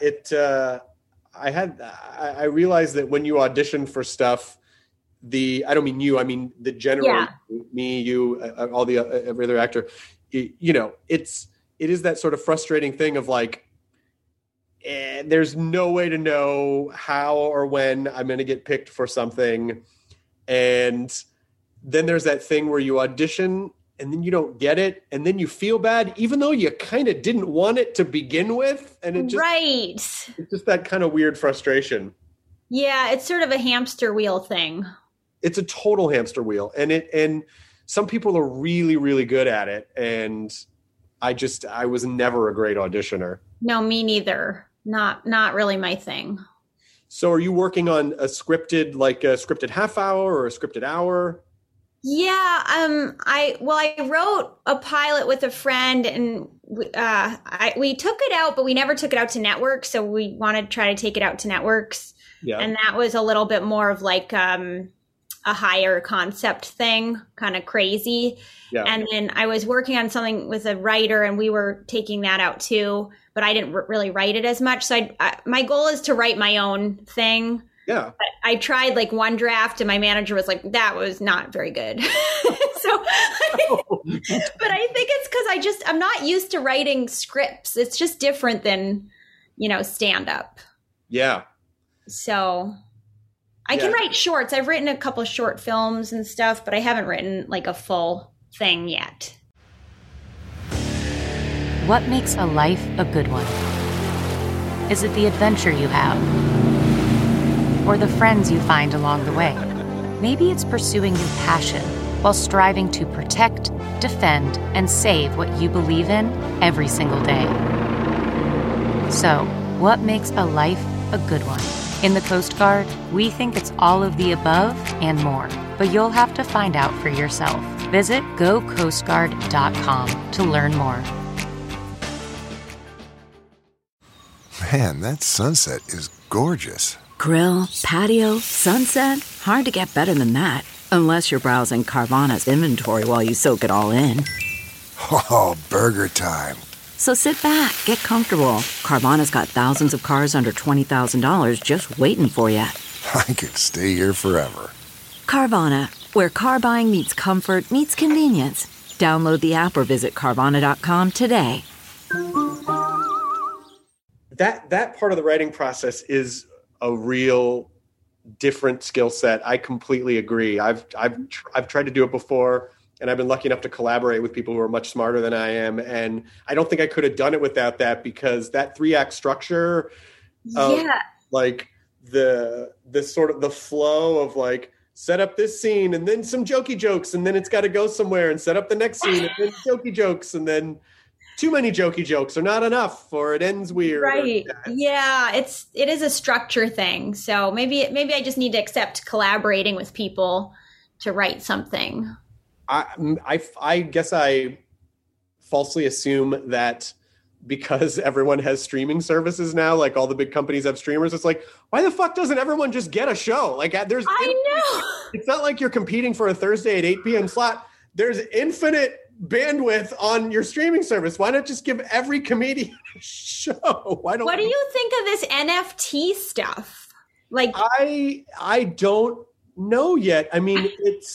I realized that when you audition for stuff, I don't mean you, I mean the general, me, you, all the every other actor, it is that sort of frustrating thing of like, there's no way to know how or when I'm going to get picked for something. And then there's that thing where you audition and then you don't get it. And then you feel bad, even though you kind of didn't want it to begin with. And it just, it's just that kind of weird frustration. Yeah. It's sort of a hamster wheel thing. It's a total hamster wheel. And some people are really, really good at it. And I was never a great auditioner. No, me neither. Not really my thing. So are you working on a scripted half hour or a scripted hour? Yeah. I wrote a pilot with a friend and we took it out, but we never took it out to networks. So we want to try to take it out to networks. Yeah. And that was a little bit more of like, a higher concept thing, kind of crazy. Yeah. And then I was working on something with a writer and we were taking that out too, but I didn't really write it as much. So my goal is to write my own thing. Yeah. But I tried like one draft and my manager was like, that was not very good. But I think it's because I'm not used to writing scripts. It's just different than, stand up. Yeah. So I can write shorts. I've written a couple short films and stuff, but I haven't written like a full thing yet. What makes a life a good one? Is it the adventure you have? Or the friends you find along the way? Maybe it's pursuing your passion while striving to protect, defend, and save what you believe in every single day. So, what makes a life a good one? In the Coast Guard, we think it's all of the above and more, but you'll have to find out for yourself. Visit GoCoastGuard.com to learn more. Man, that sunset is gorgeous. Grill, patio, sunset. Hard to get better than that. Unless you're browsing Carvana's inventory while you soak it all in. Oh, burger time. So sit back, get comfortable. Carvana's got thousands of cars under $20,000 just waiting for you. I could stay here forever. Carvana, where car buying meets comfort meets convenience. Download the app or visit Carvana.com today. That part of the writing process is a real different skill set. I completely agree. I've tried to do it before, and I've been lucky enough to collaborate with people who are much smarter than I am. And I don't think I could have done it without that, because that 3-act structure, like the sort of the flow of like, set up this scene and then some jokey jokes, and then it's got to go somewhere, and set up the next scene and then jokey jokes, and then too many jokey jokes are not enough, or it ends weird. Right. Yeah. It is a structure thing. So maybe I just need to accept collaborating with people to write something. I guess I falsely assume that because everyone has streaming services now, like all the big companies have streamers, it's like, why the fuck doesn't everyone just get a show? Like I know. It's not like you're competing for a Thursday at 8 p.m. slot. There's infinite bandwidth on your streaming service. Why not just give every comedian a show? What do you think of this NFT stuff? Like I don't know yet. I mean,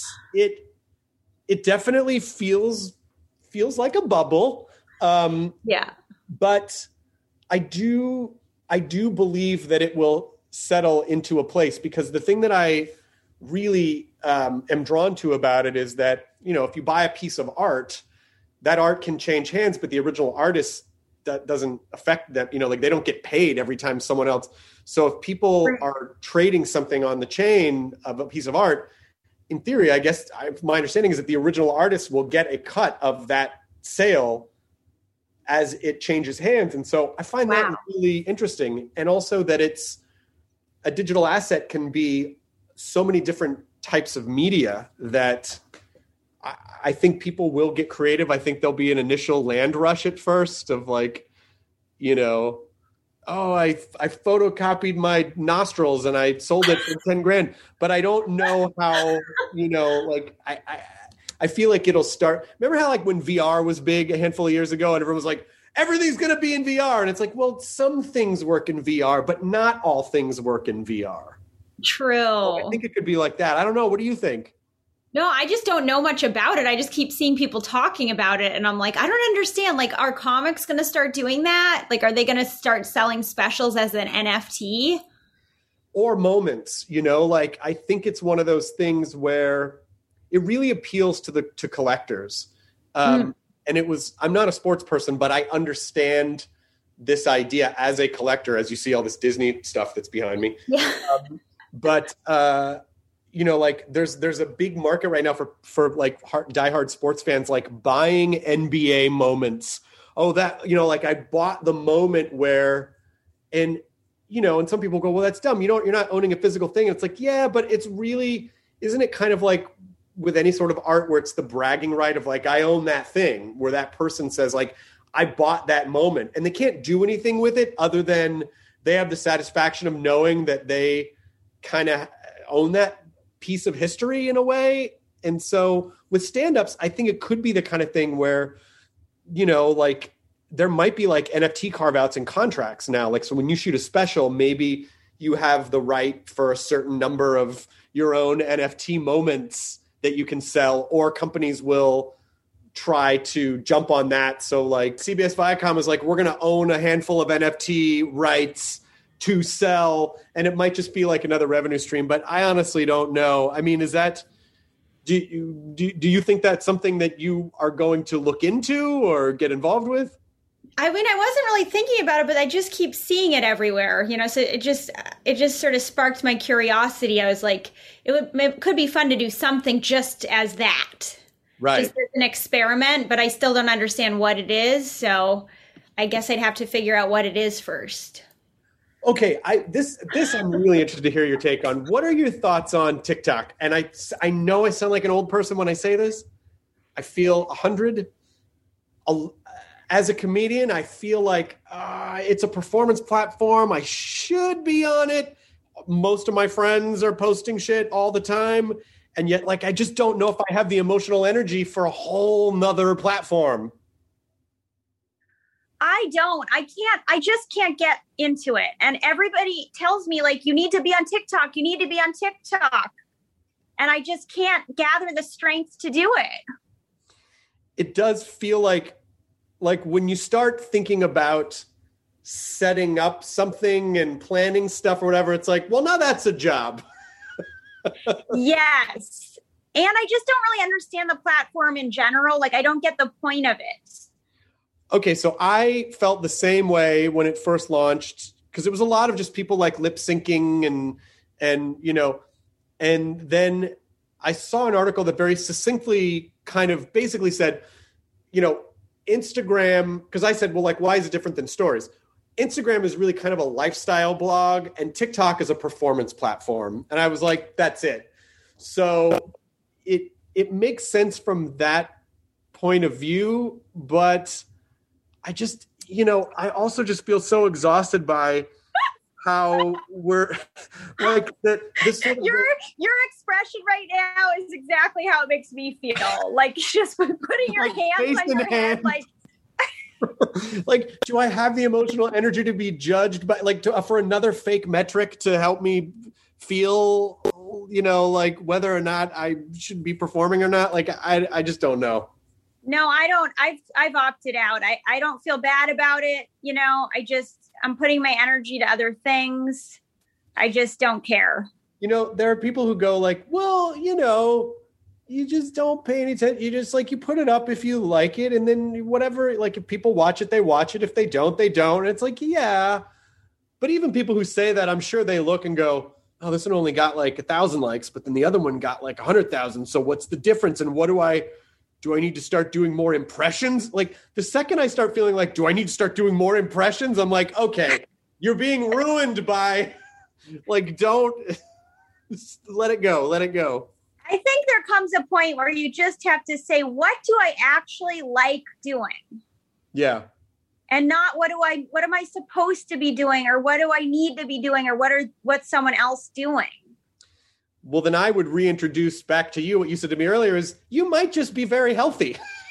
it definitely feels like a bubble. Yeah. But I do believe that it will settle into a place, because the thing that I really am drawn to about it is that, you know, if you buy a piece of art, that art can change hands, but the original artist doesn't affect them. You know, like they don't get paid every time someone else. So if people are trading something on the chain of a piece of art, in theory, I guess my understanding is that the original artist will get a cut of that sale as it changes hands. And so I find that really interesting. And also that it's a digital asset can be so many different types of media that I think people will get creative. I think there'll be an initial land rush at first of like, you know, oh, I photocopied my nostrils and I sold it for 10 grand, but I don't know how, you know, like I feel like it'll start. Remember how like when VR was big a handful of years ago and everyone was like, everything's going to be in VR. And it's like, well, some things work in VR, but not all things work in VR. True. So I think it could be like that. I don't know. What do you think? No, I just don't know much about it. I just keep seeing people talking about it. And I'm like, I don't understand. Like, are comics going to start doing that? Like, are they going to start selling specials as an NFT? Or moments, you know, like I think it's one of those things where it really appeals to collectors. And I'm not a sports person, but I understand this idea as a collector, as you see all this Disney stuff that's behind me. Yeah. But you know, like there's a big market right now for like diehard sports fans, like buying NBA moments. Oh, that, you know, like I bought the moment where, and you know, and some people go, well, that's dumb. You're not owning a physical thing. And it's like, yeah, but it's really, isn't it kind of like with any sort of art where it's the bragging right of like, I own that thing, where that person says like, I bought that moment, and they can't do anything with it other than they have the satisfaction of knowing that they kind of own that piece of history in a way. And so with stand-ups, I think it could be the kind of thing where, you know, like there might be like NFT carve-outs and contracts now. Like, so when you shoot a special, maybe you have the right for a certain number of your own NFT moments that you can sell, or companies will try to jump on that. So like CBS Viacom is like, we're going to own a handful of NFT rights to sell, and it might just be like another revenue stream. But I honestly don't know. I mean, is that, do you think that's something that you are going to look into or get involved with? I mean, I wasn't really thinking about it, but I just keep seeing it everywhere, you know, so it just sort of sparked my curiosity. I was like, it could be fun to do something just as that. Right. Just as an experiment, but I still don't understand what it is. So I guess I'd have to figure out what it is first. Okay, this I'm really interested to hear your take on. What are your thoughts on TikTok? And I know I sound like an old person when I say this. I feel as a comedian, I feel like it's a performance platform. I should be on it. Most of my friends are posting shit all the time. And yet, like, I just don't know if I have the emotional energy for a whole nother platform. I don't. I just can't get into it. And everybody tells me, like, you need to be on TikTok. You need to be on TikTok. And I just can't gather the strength to do it. It does feel like when you start thinking about setting up something and planning stuff or whatever, it's like, well, now that's a job. Yes. And I just don't really understand the platform in general. Like, I don't get the point of it. Okay, so I felt the same way when it first launched, because it was a lot of just people like lip syncing and you know, and then I saw an article that very succinctly kind of basically said, you know, Instagram, because I said, well, like, why is it different than stories? Instagram is really kind of a lifestyle blog and TikTok is a performance platform. And I was like, that's it. So it makes sense from that point of view, but I just, you know, I also just feel so exhausted by how we're like that. This sort of your expression right now is exactly how it makes me feel. Like, just putting your like hands on your head, like. Like, do I have the emotional energy to be judged by, like, for another fake metric to help me feel, you know, like whether or not I should be performing or not? Like, I just don't know. No, I don't. I've opted out. I don't feel bad about it. You know, I'm putting my energy to other things. I just don't care. You know, there are people who go like, well, you know, you just don't pay any attention. You just, like, you put it up if you like it. And then whatever, like, if people watch it, they watch it. If they don't, they don't. And it's like, yeah. But even people who say that, I'm sure they look and go, oh, this one only got like 1,000 likes, but then the other one got like 100,000. So what's the difference? And do I need to start doing more impressions? Like, the second I start feeling like, do I need to start doing more impressions? I'm like, okay, you're being ruined by, like, don't let it go. Let it go. I think there comes a point where you just have to say, what do I actually like doing? Yeah. And not what am I supposed to be doing, or what do I need to be doing, or what's someone else doing? Well, then I would reintroduce back to you what you said to me earlier is you might just be very healthy.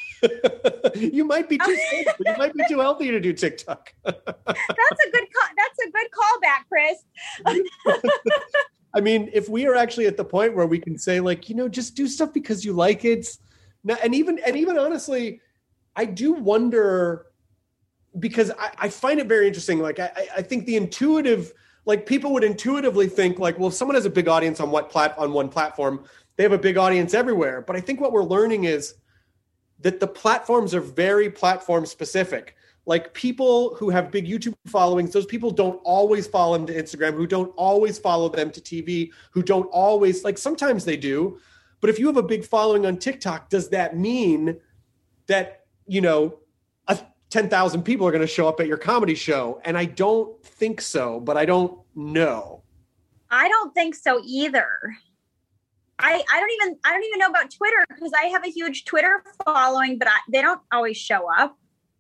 You might be too healthy to do TikTok. That's a good callback, Chris. I mean, if we are actually at the point where we can say, like, you know, just do stuff because you like it. Now, and even honestly, I do wonder, because I find it very interesting. Like, I think the intuitive, like, people would intuitively think like, well, if someone has a big audience on one platform, they have a big audience everywhere. But I think what we're learning is that the platforms are very platform specific. Like, people who have big YouTube followings, those people don't always follow them to Instagram, who don't always follow them to TV, who don't always, like, sometimes they do. But if you have a big following on TikTok, does that mean that, you know, 10,000 people are going to show up at your comedy show? And I don't think so, but I don't know. I don't think so either. I don't even know about Twitter, because I have a huge Twitter following, but they don't always show up.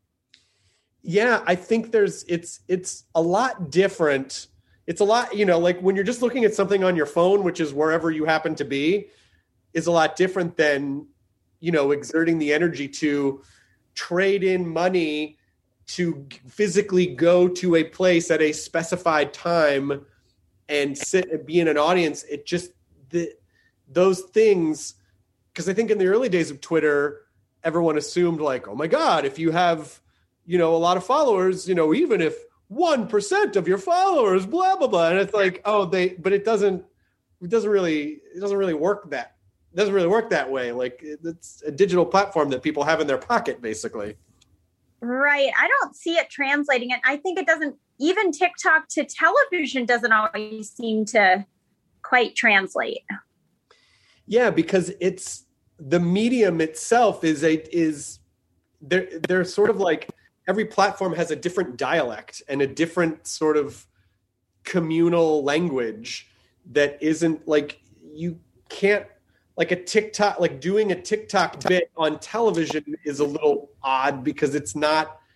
Yeah, I think it's a lot different. It's a lot, you know, like when you're just looking at something on your phone, which is wherever you happen to be, is a lot different than, you know, exerting the energy to trade in money to physically go to a place at a specified time and sit and be in an audience. It just, those things, because I think in the early days of Twitter, everyone assumed like, oh my God, if you have, you know, a lot of followers, you know, even if 1% of your followers, blah, blah, blah. And it's like, but it doesn't really work that way. Like, it's a digital platform that people have in their pocket, basically. Right. I don't see it translating it. I think it doesn't, even TikTok to television doesn't always seem to quite translate. Yeah, because it's the medium itself is they're sort of like, every platform has a different dialect and a different sort of communal language that isn't like, you can't, like a TikTok, like doing a TikTok bit on television is a little odd because it's not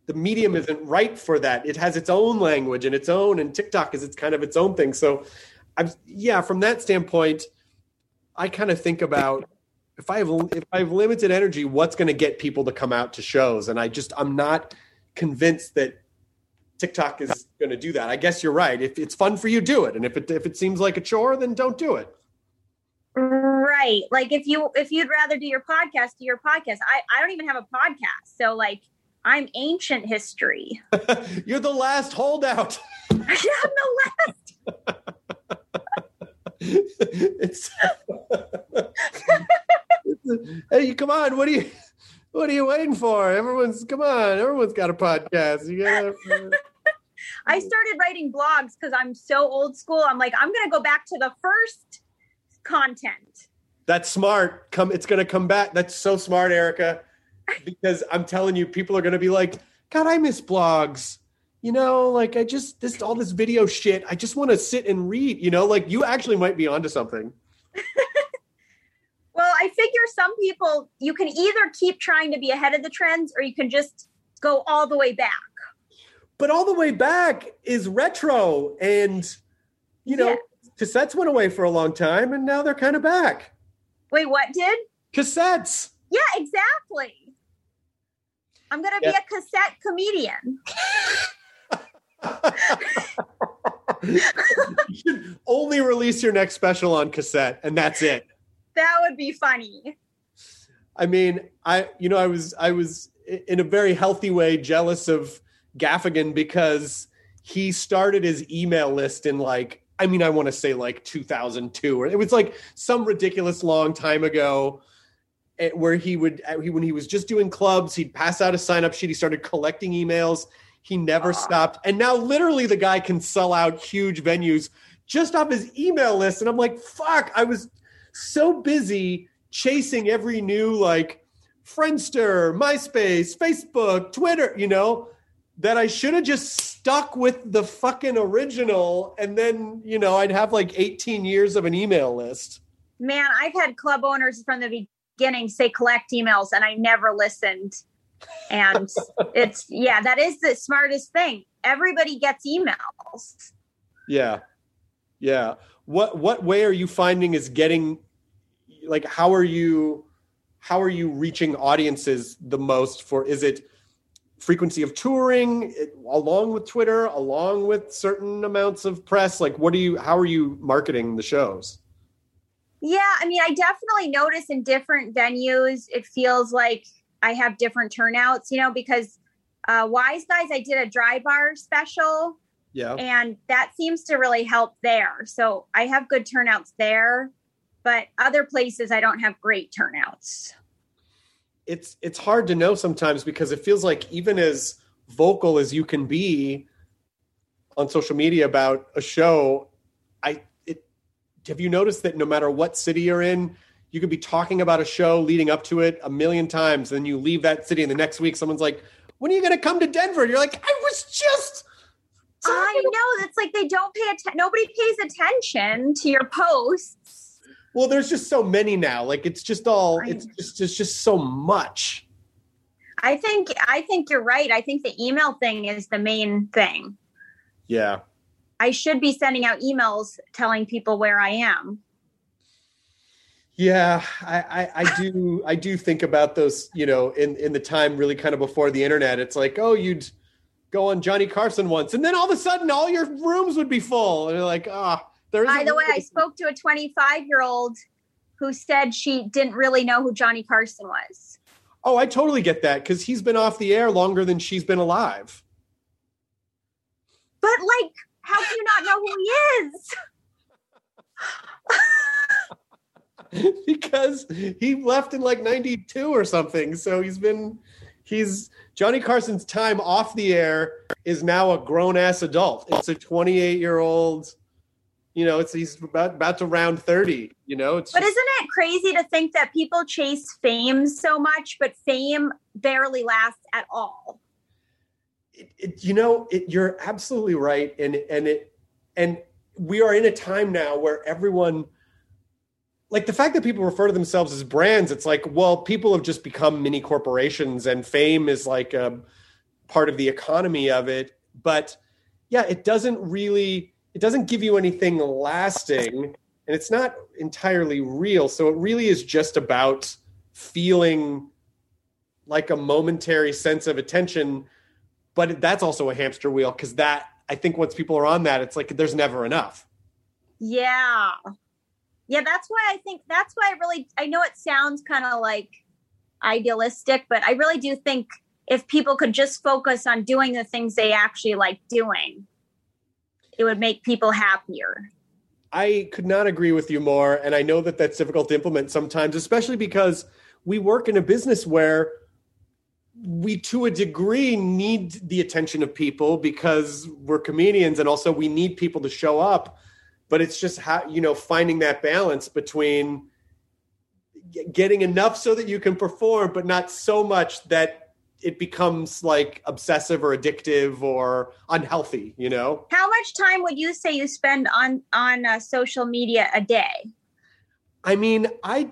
the medium isn't right for that. It has its own language and TikTok is kind of its own thing. So from that standpoint, I kind of think about if I have limited energy, what's going to get people to come out to shows? And I'm not convinced that TikTok is going to do that. I guess you're right. If it's fun for you, do it. And if it seems like a chore, then don't do it. Right. Like if you'd rather do your podcast, do your podcast. I don't even have a podcast. So like I'm ancient history. You're the last holdout. I'm the last. Hey, come on. What are you waiting for? Everyone's got a podcast. You gotta. I started writing blogs because I'm so old school. I'm like, I'm going to go back to the first content. That's smart. It's going to come back. That's so smart, Erica. Because I'm telling you, people are going to be like, God, I miss blogs. You know, like all this video shit. I just want to sit and read, you know, like you actually might be onto something. Well, I figure some people, you can either keep trying to be ahead of the trends or you can just go all the way back. But all the way back is retro. And, you know, cassettes went away for a long time and now they're kind of back. Wait, what did? Cassettes. Yeah, exactly. I'm going to be a cassette comedian. You should only release your next special on cassette and that's it. That would be funny. I mean, I was in a very healthy way jealous of Gaffigan because he started his email list in I want to say 2002 or it was like some ridiculous long time ago where when he was just doing clubs, he'd pass out a sign-up sheet. He started collecting emails. He never stopped. And now literally the guy can sell out huge venues just off his email list. And I'm like, fuck, I was so busy chasing every new Friendster, MySpace, Facebook, Twitter, you know, that I should have just stuck with the fucking original. And then, you know, I'd have 18 years of an email list. Man, I've had club owners from the beginning say collect emails and I never listened. And that is the smartest thing. Everybody gets emails. Yeah. Yeah. What way are you finding is getting, how are you reaching audiences the most is it frequency of touring along with Twitter, along with certain amounts of press? How are you marketing the shows? Yeah. I mean, I definitely notice in different venues, it feels like I have different turnouts, you know, because Wise Guys, I did a dry bar special. Yeah. And that seems to really help there. So I have good turnouts there, but other places I don't have great turnouts. It's hard to know sometimes because it feels like even as vocal as you can be on social media about a show, have you noticed that no matter what city you're in, you could be talking about a show leading up to it a million times. Then you leave that city and the next week someone's like, when are you going to come to Denver? And you're like, I was just... I know. It's like they don't pay attention. Nobody pays attention to your posts. Well, there's just so many now. It's just so much. I think you're right. I think the email thing is the main thing. Yeah. I should be sending out emails telling people where I am. Yeah, I do think about those, you know, in the time really kind of before the internet. It's like, oh, you'd go on Johnny Carson once and then all of a sudden all your rooms would be full. And you're like, there is. By the way, I spoke to a 25-year-old who said she didn't really know who Johnny Carson was. Oh, I totally get that because he's been off the air longer than she's been alive. But how do you not know who he is? Because he left in 92 or something. So Johnny Carson's time off the air is now a grown ass adult. It's a 28-year-old, you know, he's about to round 30, you know. But isn't it crazy to think that people chase fame so much, but fame barely lasts at all? You're absolutely right. And we are in a time now where everyone, the fact that people refer to themselves as brands, it's like, well, people have just become mini corporations and fame is part of the economy of it. But yeah, it doesn't give you anything lasting, and it's not entirely real. So it really is just about feeling like a momentary sense of attention. But that's also a hamster wheel, because that, I think once people are on that, it's like there's never enough. Yeah. Yeah, that's why I know it sounds kind of like idealistic, but I really do think if people could just focus on doing the things they actually like doing, it would make people happier. I could not agree with you more. And I know that that's difficult to implement sometimes, especially because we work in a business where we, to a degree, need the attention of people because we're comedians, and also we need people to show up. But it's just how, finding that balance between getting enough so that you can perform, but not so much that it becomes like obsessive or addictive or unhealthy, How much time would you say you spend on social media a day? I mean,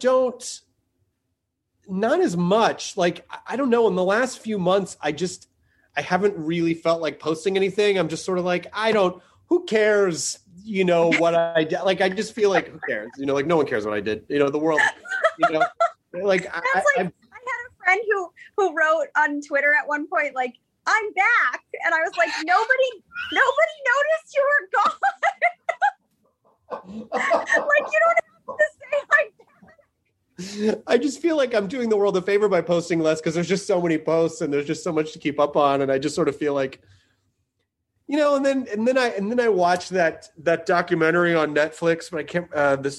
not as much. Like, I don't know. In the last few months, I haven't really felt like posting anything. I'm just sort of like, who cares? What I did. Like, I just feel like, who cares? Like, no one cares what I did. The world, like, I had a friend who wrote on Twitter at one point, like, I'm back. And I was like, nobody noticed you were gone. Like, you don't have to say like that. I just feel like I'm doing the world a favor by posting less, because there's just so many posts and there's just so much to keep up on. And I just sort of feel like, and then I watched that documentary on Netflix, but I can't,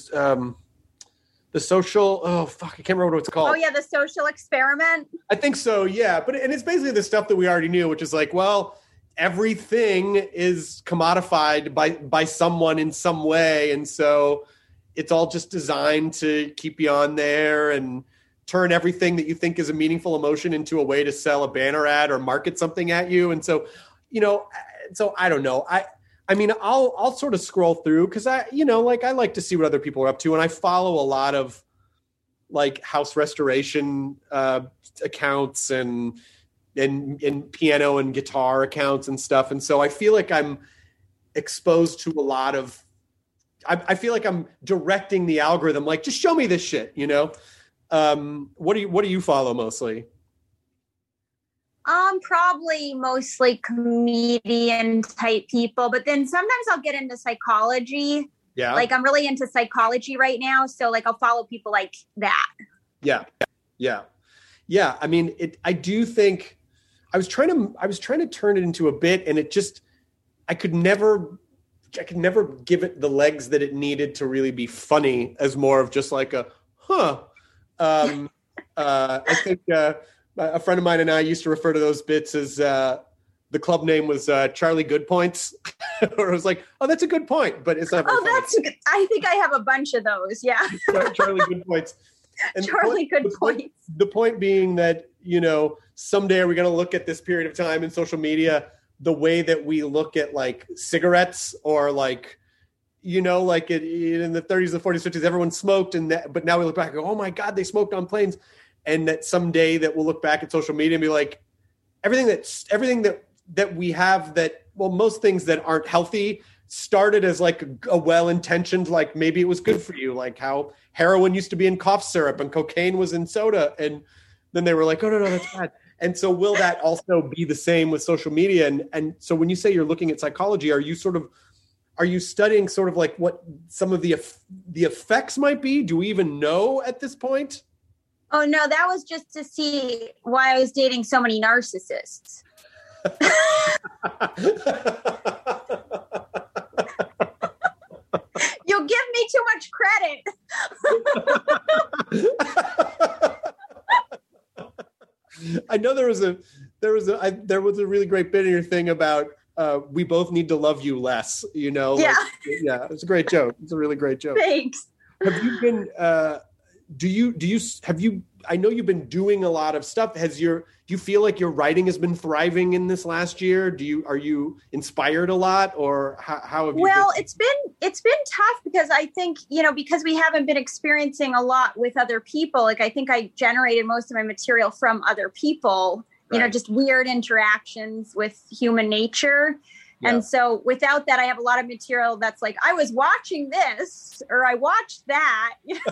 the social, I can't remember what it's called. Oh yeah. The Social Experiment. I think so. Yeah. And it's basically the stuff that we already knew, which is like, well, everything is commodified by someone in some way. And so it's all just designed to keep you on there and turn everything that you think is a meaningful emotion into a way to sell a banner ad or market something at you. And so, so I don't know. I mean, I'll sort of scroll through, because I like to see what other people are up to. And I follow a lot of like house restoration accounts and piano and guitar accounts and stuff. And so I feel like I'm exposed to a lot of, I feel like I'm directing the algorithm, like, just show me this shit, What do you follow mostly? Probably mostly comedian type people, but then sometimes I'll get into psychology. Yeah. Like, I'm really into psychology right now. So like, I'll follow people like that. Yeah. Yeah. Yeah. I mean, I do think I was trying to turn it into a bit, and I could never give it the legs that it needed to really be funny, as more of just like I think, a friend of mine and I used to refer to those bits as the club name was Charlie Good Points, or it was like, oh, that's a good point, but it's not very funny. I think I have a bunch of those. Yeah. Charlie Good Points. And Good Points. The point being that, someday are we going to look at this period of time in social media the way that we look at like cigarettes, or like, like in the 30s, the 40s, 50s, everyone smoked, but now we look back and go, oh my God, they smoked on planes. And that someday that we'll look back at social media and be like, everything that we have that, well, most things that aren't healthy started as like a well-intentioned, like maybe it was good for you, like how heroin used to be in cough syrup and cocaine was in soda. And then they were like, oh, no, that's bad. And so will that also be the same with social media? And so when you say you're looking at psychology, are you studying sort of like what some of the effects might be? Do we even know at this point? Oh, no, that was just to see why I was dating so many narcissists. You'll give me too much credit. I know there was a really great bit in your thing about we both need to love you less, Yeah. Like, yeah, it's a great joke. It's a really great joke. Thanks. Have you been I know you've been doing a lot of stuff. Do you feel like your writing has been thriving in this last year? Are you inspired a lot, or how have you? Well, it's been tough because I think, because we haven't been experiencing a lot with other people. Like, I think I generated most of my material from other people, you know, just weird interactions with human nature. Yeah. And so without that, I have a lot of material that's like, I was watching this or I watched that.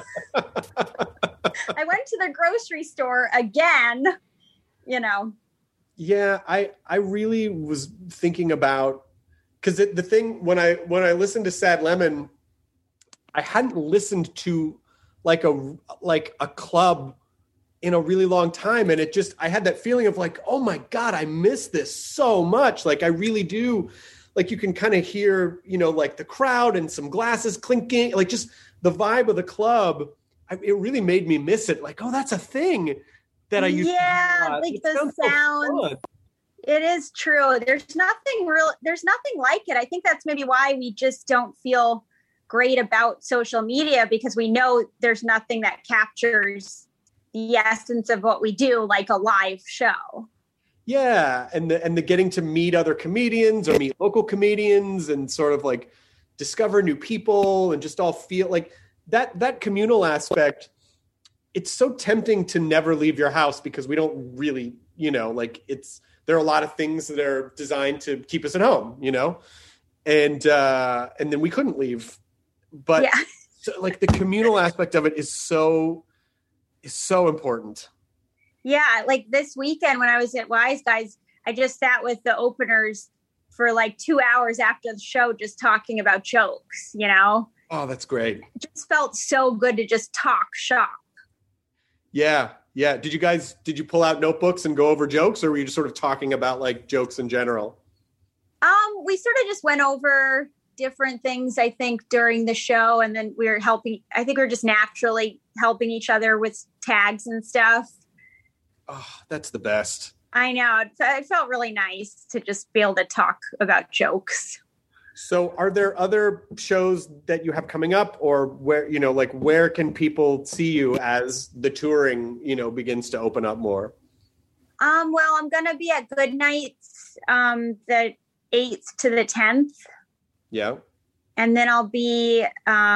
I went to the grocery store again, you know. Yeah, I really was thinking about, because the thing when I listened to Sad Lemon, I hadn't listened to like a club in a really long time, and I had that feeling of like, oh my God, I miss this so much. Like I really do. Like you can kind of hear, you know, like the crowd and some glasses clinking, like just the vibe of the club. It really made me miss it. Like, oh, that's a thing that I used to do. Like the sound. So it is true. There's nothing like it. I think that's maybe why we just don't feel great about social media, because we know there's nothing that captures the essence of what we do, like a live show. Yeah. And the getting to meet other comedians or meet local comedians and sort of like discover new people and just all feel like that communal aspect. It's so tempting to never leave your house because we don't really, you know, like there are a lot of things that are designed to keep us at home, you know, and then we couldn't leave, but so, like the communal aspect of it is so important. Yeah. Like this weekend when I was at Wise Guys, I just sat with the openers for like 2 hours after the show, just talking about jokes, you know? Oh, that's great. It just felt so good to just talk shop. Yeah. Yeah. Did you pull out notebooks and go over jokes, or were you just sort of talking about like jokes in general? We sort of just went over different things, I think, during the show. And then we were just naturally helping each other with tags and stuff. Oh, that's the best. I know. It felt really nice to just be able to talk about jokes. So are there other shows that you have coming up, or where can people see you as the touring, you know, begins to open up more? Well, I'm going to be at Good Nights, the 8th to the 10th. Yeah. And then I'll be,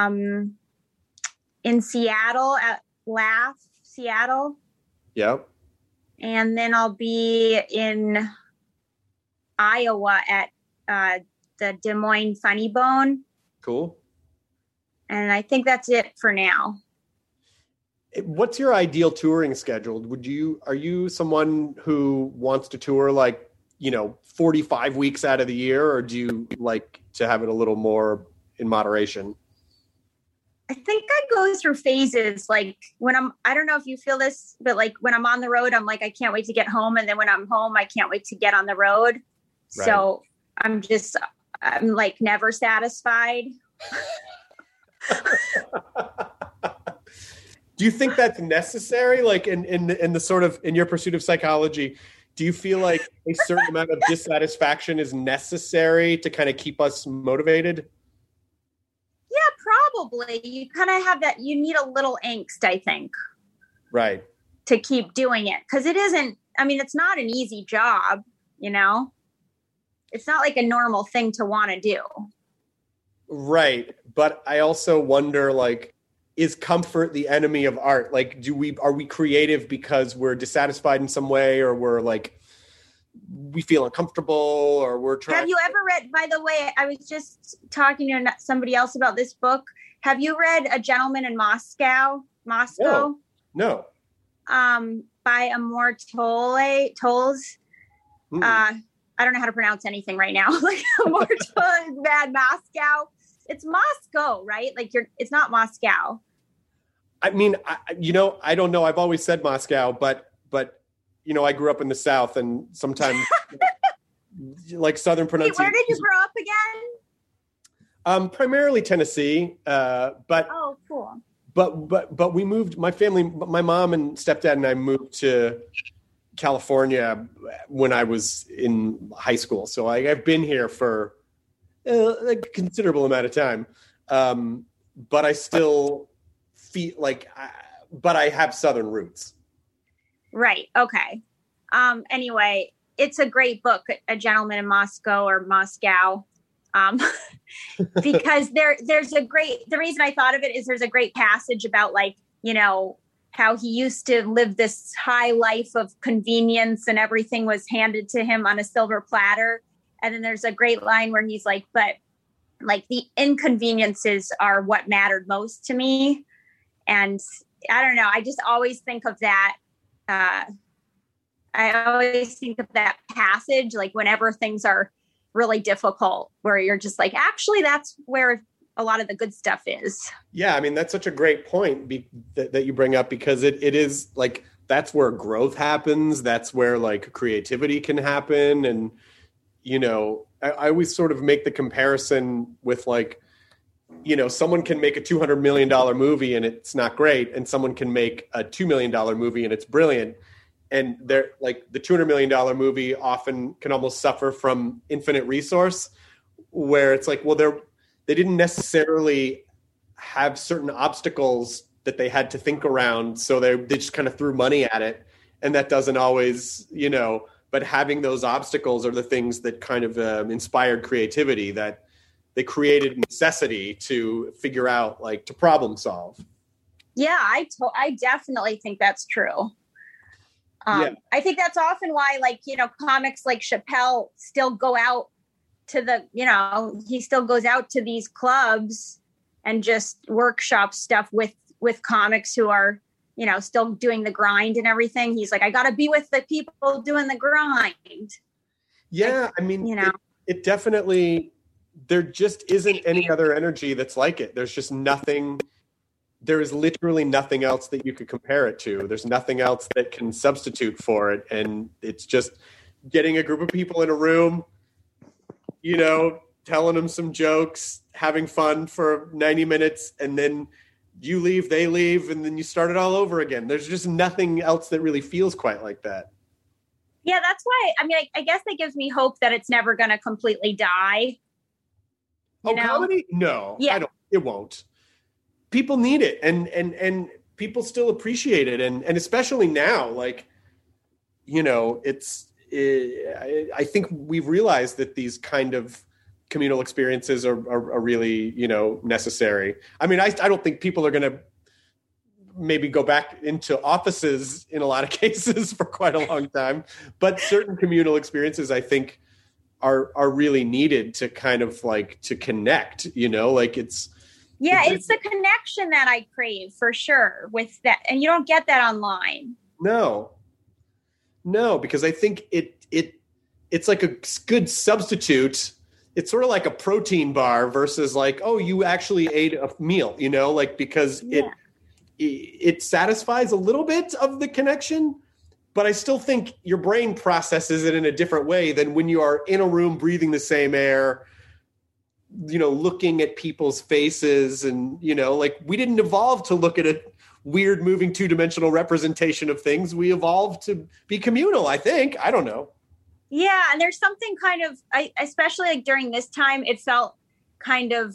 in Seattle at Laugh Seattle. Yeah. And then I'll be in Iowa at, the Des Moines Funny Bone. Cool. And I think that's it for now. What's your ideal touring schedule? Are you someone who wants to tour like, you know, 45 weeks out of the year, or do you like to have it a little more in moderation? I think I go through phases. Like I don't know if you feel this, but like when I'm on the road, I'm like, I can't wait to get home. And then when I'm home, I can't wait to get on the road. Right. So I'm like never satisfied. Do you think that's necessary? Like in the sort of, in your pursuit of psychology, do you feel like a certain amount of dissatisfaction is necessary to kind of keep us motivated? Yeah, probably. You kind of have that, you need a little angst, I think. Right. To keep doing it. Because it's not an easy job, you know? It's not like a normal thing to want to do. Right. But I also wonder, like, is comfort the enemy of art? Like, are we creative because we're dissatisfied in some way, or we're like, we feel uncomfortable, or we're trying? Have you ever read, by the way, I was just talking to somebody else about this book. Have you read A Gentleman in Moscow? No. By Amor Tolles. I don't know how to pronounce anything right now. Like Amor Tolles, bad Moscow. It's Moscow, right? Like it's not Moscow. I mean, I don't know. I've always said Moscow, but you know, I grew up in the South, and sometimes like Southern pronunciation. Where did you grow up again? Primarily Tennessee, but oh, cool. But we moved. My family, my mom and stepdad and I moved to California when I was in high school. So I've been here for a considerable amount of time, but I still feel like, but I have Southern roots. Right. Okay. Anyway, it's a great book, A Gentleman in Moscow or Moscow. Because the reason I thought of it is there's a great passage about, like, you know, how he used to live this high life of convenience and everything was handed to him on a silver platter. And then there's a great line where he's like, but like the inconveniences are what mattered most to me. And I don't know, I just always think of that. I always think of that passage, like whenever things are really difficult, where you're just like, actually, that's where a lot of the good stuff is. Yeah, I mean, that's such a great point that you bring up, because it is like, that's where growth happens. That's where like creativity can happen. And, you know, I always sort of make the comparison with like, you know, someone can make a $200 million movie and it's not great. And someone can make a $2 million movie and it's brilliant. And they're like, the $200 million movie often can almost suffer from infinite resource, where it's like, well, they didn't necessarily have certain obstacles that they had to think around. So they just kind of threw money at it. And that doesn't always, you know, but having those obstacles are the things that kind of inspired creativity, that they created necessity to figure out, like, to problem solve. Yeah, I definitely think that's true. Yeah. I think that's often why, like, you know, comics like Chappelle still go out to the, you know, he still goes out to these clubs and just workshop stuff with comics who are, you know, still doing the grind and everything. He's like, I got to be with the people doing the grind. Yeah. Like, I mean, you know, it definitely, there just isn't any other energy that's like it. There's just nothing. There is literally nothing else that you could compare it to. There's nothing else that can substitute for it. And it's just getting a group of people in a room, you know, telling them some jokes, having fun for 90 minutes, and then you leave, they leave, and then you start it all over again. There's just nothing else that really feels quite like that. Yeah, that's why, I mean, I guess that gives me hope that it's never going to completely die. Oh, comedy? No, yeah. It won't. People need it, and people still appreciate it, and especially now, like, you know, I think we've realized that these kind of communal experiences are really, you know, necessary. I mean, I don't think people are going to maybe go back into offices in a lot of cases for quite a long time, but certain communal experiences, I think, are really needed to kind of like to connect, you know, like it's the connection that I crave for sure with that. And you don't get that online. No, because I think it's like a good substitute. It's sort of like a protein bar versus like, oh, you actually ate a meal, you know, like, because it satisfies a little bit of the connection, but I still think your brain processes it in a different way than when you are in a room breathing the same air, you know, looking at people's faces. And, you know, like, we didn't evolve to look at a weird moving two-dimensional representation of things. We evolved to be communal, I think. I don't know. Yeah. And there's something kind of, especially like during this time, it felt kind of,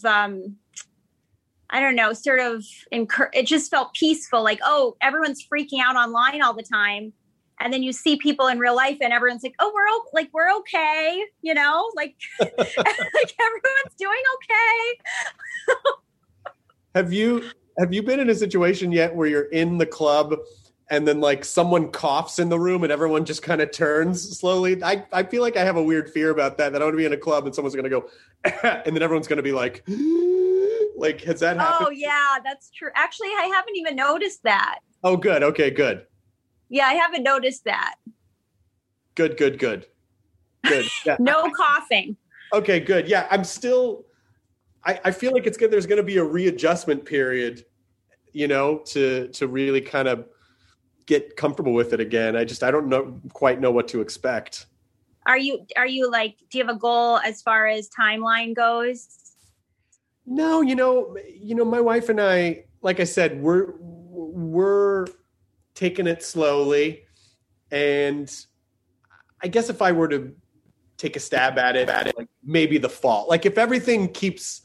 I don't know, sort of, it just felt peaceful. Like, oh, everyone's freaking out online all the time. And then you see people in real life and everyone's like, oh, we're okay. You know, like, like everyone's doing okay. Have you been in a situation yet where you're in the club and then like someone coughs in the room and everyone just kind of turns slowly? I feel like I have a weird fear about that I want to be in a club and someone's going to go, and then everyone's going to be like, has that happened? Oh yeah, that's true. Actually, I haven't even noticed that. Oh, good. Okay, good. Yeah, I haven't noticed that. Good. Yeah. No coughing. Okay, good. Yeah, I'm still, I feel like it's good. There's going to be a readjustment period, you know, to really kind of get comfortable with it again. I don't quite know what to expect. Are you like, do you have a goal as far as timeline goes? No, you know, my wife and I, like I said, we're taking it slowly. And I guess if I were to take a stab at it, like maybe the fall, like if everything keeps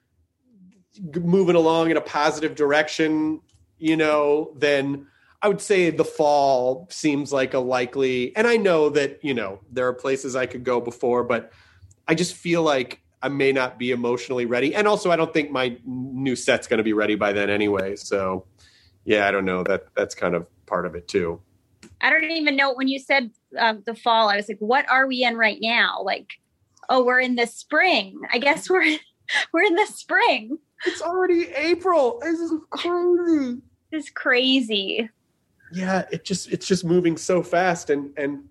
moving along in a positive direction, you know, then I would say the fall seems like a likely, and I know that, you know, there are places I could go before, but I just feel like I may not be emotionally ready. And also I don't think my new set's going to be ready by then anyway. So, Yeah, I don't know. That's kind of part of it too. I don't even know when you said the fall, I was like, what are we in right now? Like, oh, we're in the spring. I guess we're in the spring. It's already April. This is crazy. It's crazy. Yeah, it's just moving so fast, and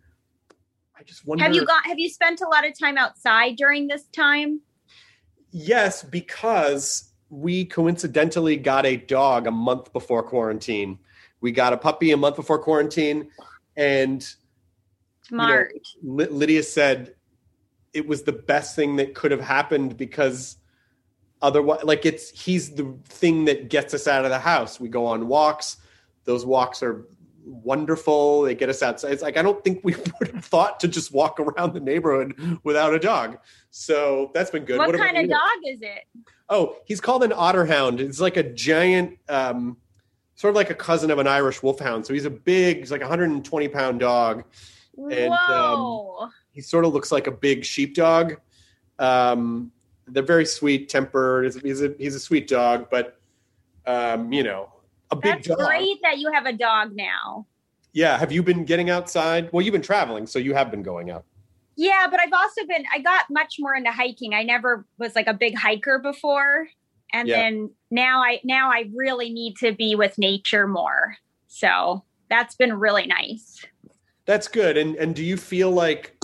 I just wonder. Have you spent a lot of time outside during this time? Yes, because we coincidentally got a dog a month before quarantine. We got a puppy a month before quarantine, and smart. Lydia said it was the best thing that could have happened because otherwise, like he's the thing that gets us out of the house. We go on walks. Those walks are wonderful. They get us outside. It's like, I don't think we would have thought to just walk around the neighborhood without a dog. So that's been good. What kind of dog is it? Oh, he's called an Otterhound. It's like a giant, sort of like a cousin of an Irish Wolfhound. So he's he's like a 120-pound dog. And Whoa. He sort of looks like a big sheepdog. They're very sweet tempered. He's a sweet dog, but a big dog. That's great that you have a dog now. Yeah. Have you been getting outside? Well, you've been traveling, so you have been going out. Yeah, but I got much more into hiking. I never was like a big hiker before. And then now I really need to be with nature more. So that's been really nice. That's good. And do you feel like,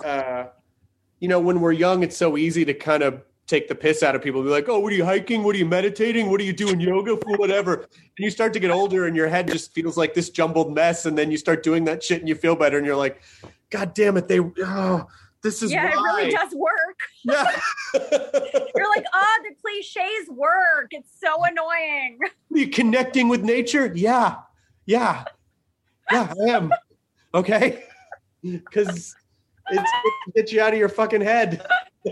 when we're young, it's so easy to kind of take the piss out of people. Be like, oh, what are you hiking? What are you meditating? What are you doing yoga for? Whatever. And you start to get older and your head just feels like this jumbled mess. And then you start doing that shit and you feel better. And you're like, God damn it. This is why. It really does work. Yeah. You're like, the cliches work. It's so annoying. Are you connecting with nature? Yeah, I am. Okay. Because it gets you out of your fucking head.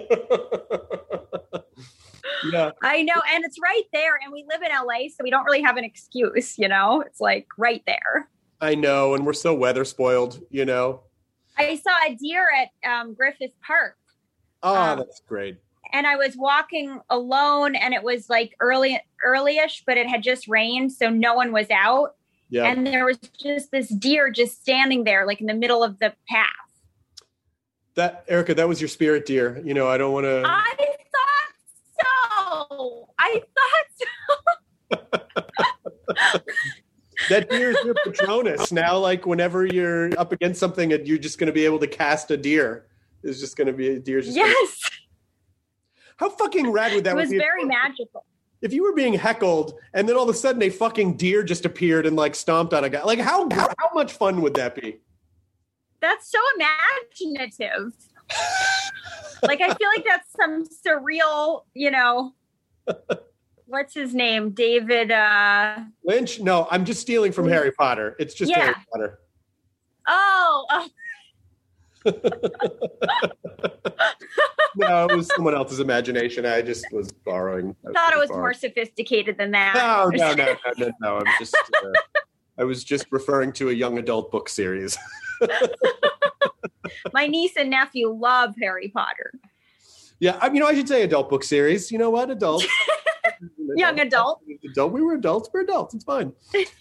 Yeah. I know. And it's right there. And we live in LA, so we don't really have an excuse, It's like right there. I know. And we're so weather spoiled, I saw a deer at Griffith Park. Oh, that's great. And I was walking alone, and it was like early-ish, but it had just rained, so no one was out. Yeah. And there was just this deer just standing there, like in the middle of the path. Erica, that was your spirit deer. I don't want to. I thought so. That deer is your Patronus. Now, like whenever you're up against something, you're just going to be able to cast a deer. It's just going to be a deer. Yes. How fucking rad would that be? It was very magical. If you were being heckled and then all of a sudden a fucking deer just appeared and like stomped on a guy, like how much fun would that be? That's so imaginative. Like, I feel like that's some surreal, what's his name? David Lynch? No, I'm just stealing from Harry Potter. It's just Harry Potter. Oh. No, it was someone else's imagination. I just was borrowing. I thought it was more sophisticated than that. No. I was just referring to a young adult book series. My niece and nephew love Harry Potter. Yeah, I should say adult book series. You know what? Adult. Young adult. We were adults. We're adults. It's fine.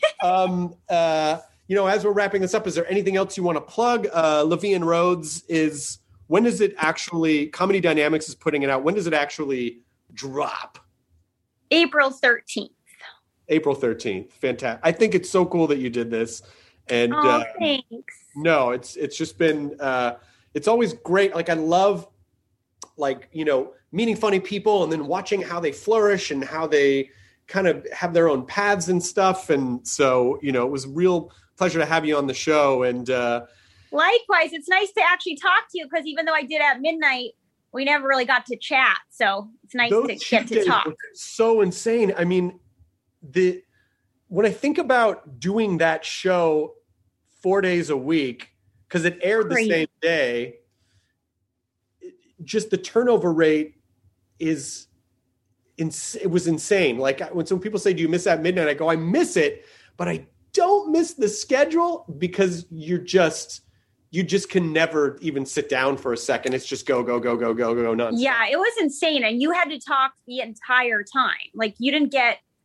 As we're wrapping this up, is there anything else you want to plug? Levian Rhodes is, when does it actually, Comedy Dynamics is putting it out. When does it actually drop? April 13th. April 13th. Fantastic. I think it's so cool that you did this. And thanks. No, it's just been, it's always great. Like I love meeting funny people and then watching how they flourish and how they kind of have their own paths and stuff. And so, it was a real pleasure to have you on the show. And likewise, it's nice to actually talk to you because even though I did at midnight, we never really got to chat. So it's nice to get to talk. So insane. I mean, when I think about doing that show 4 days a week, because it aired the same day, just the turnover rate it was insane. Like when some people say, do you miss that midnight? I go, I miss it, but I don't miss the schedule because you just can never even sit down for a second. It's just go nonstop. Yeah, it was insane. And you had to talk the entire time. Like you didn't get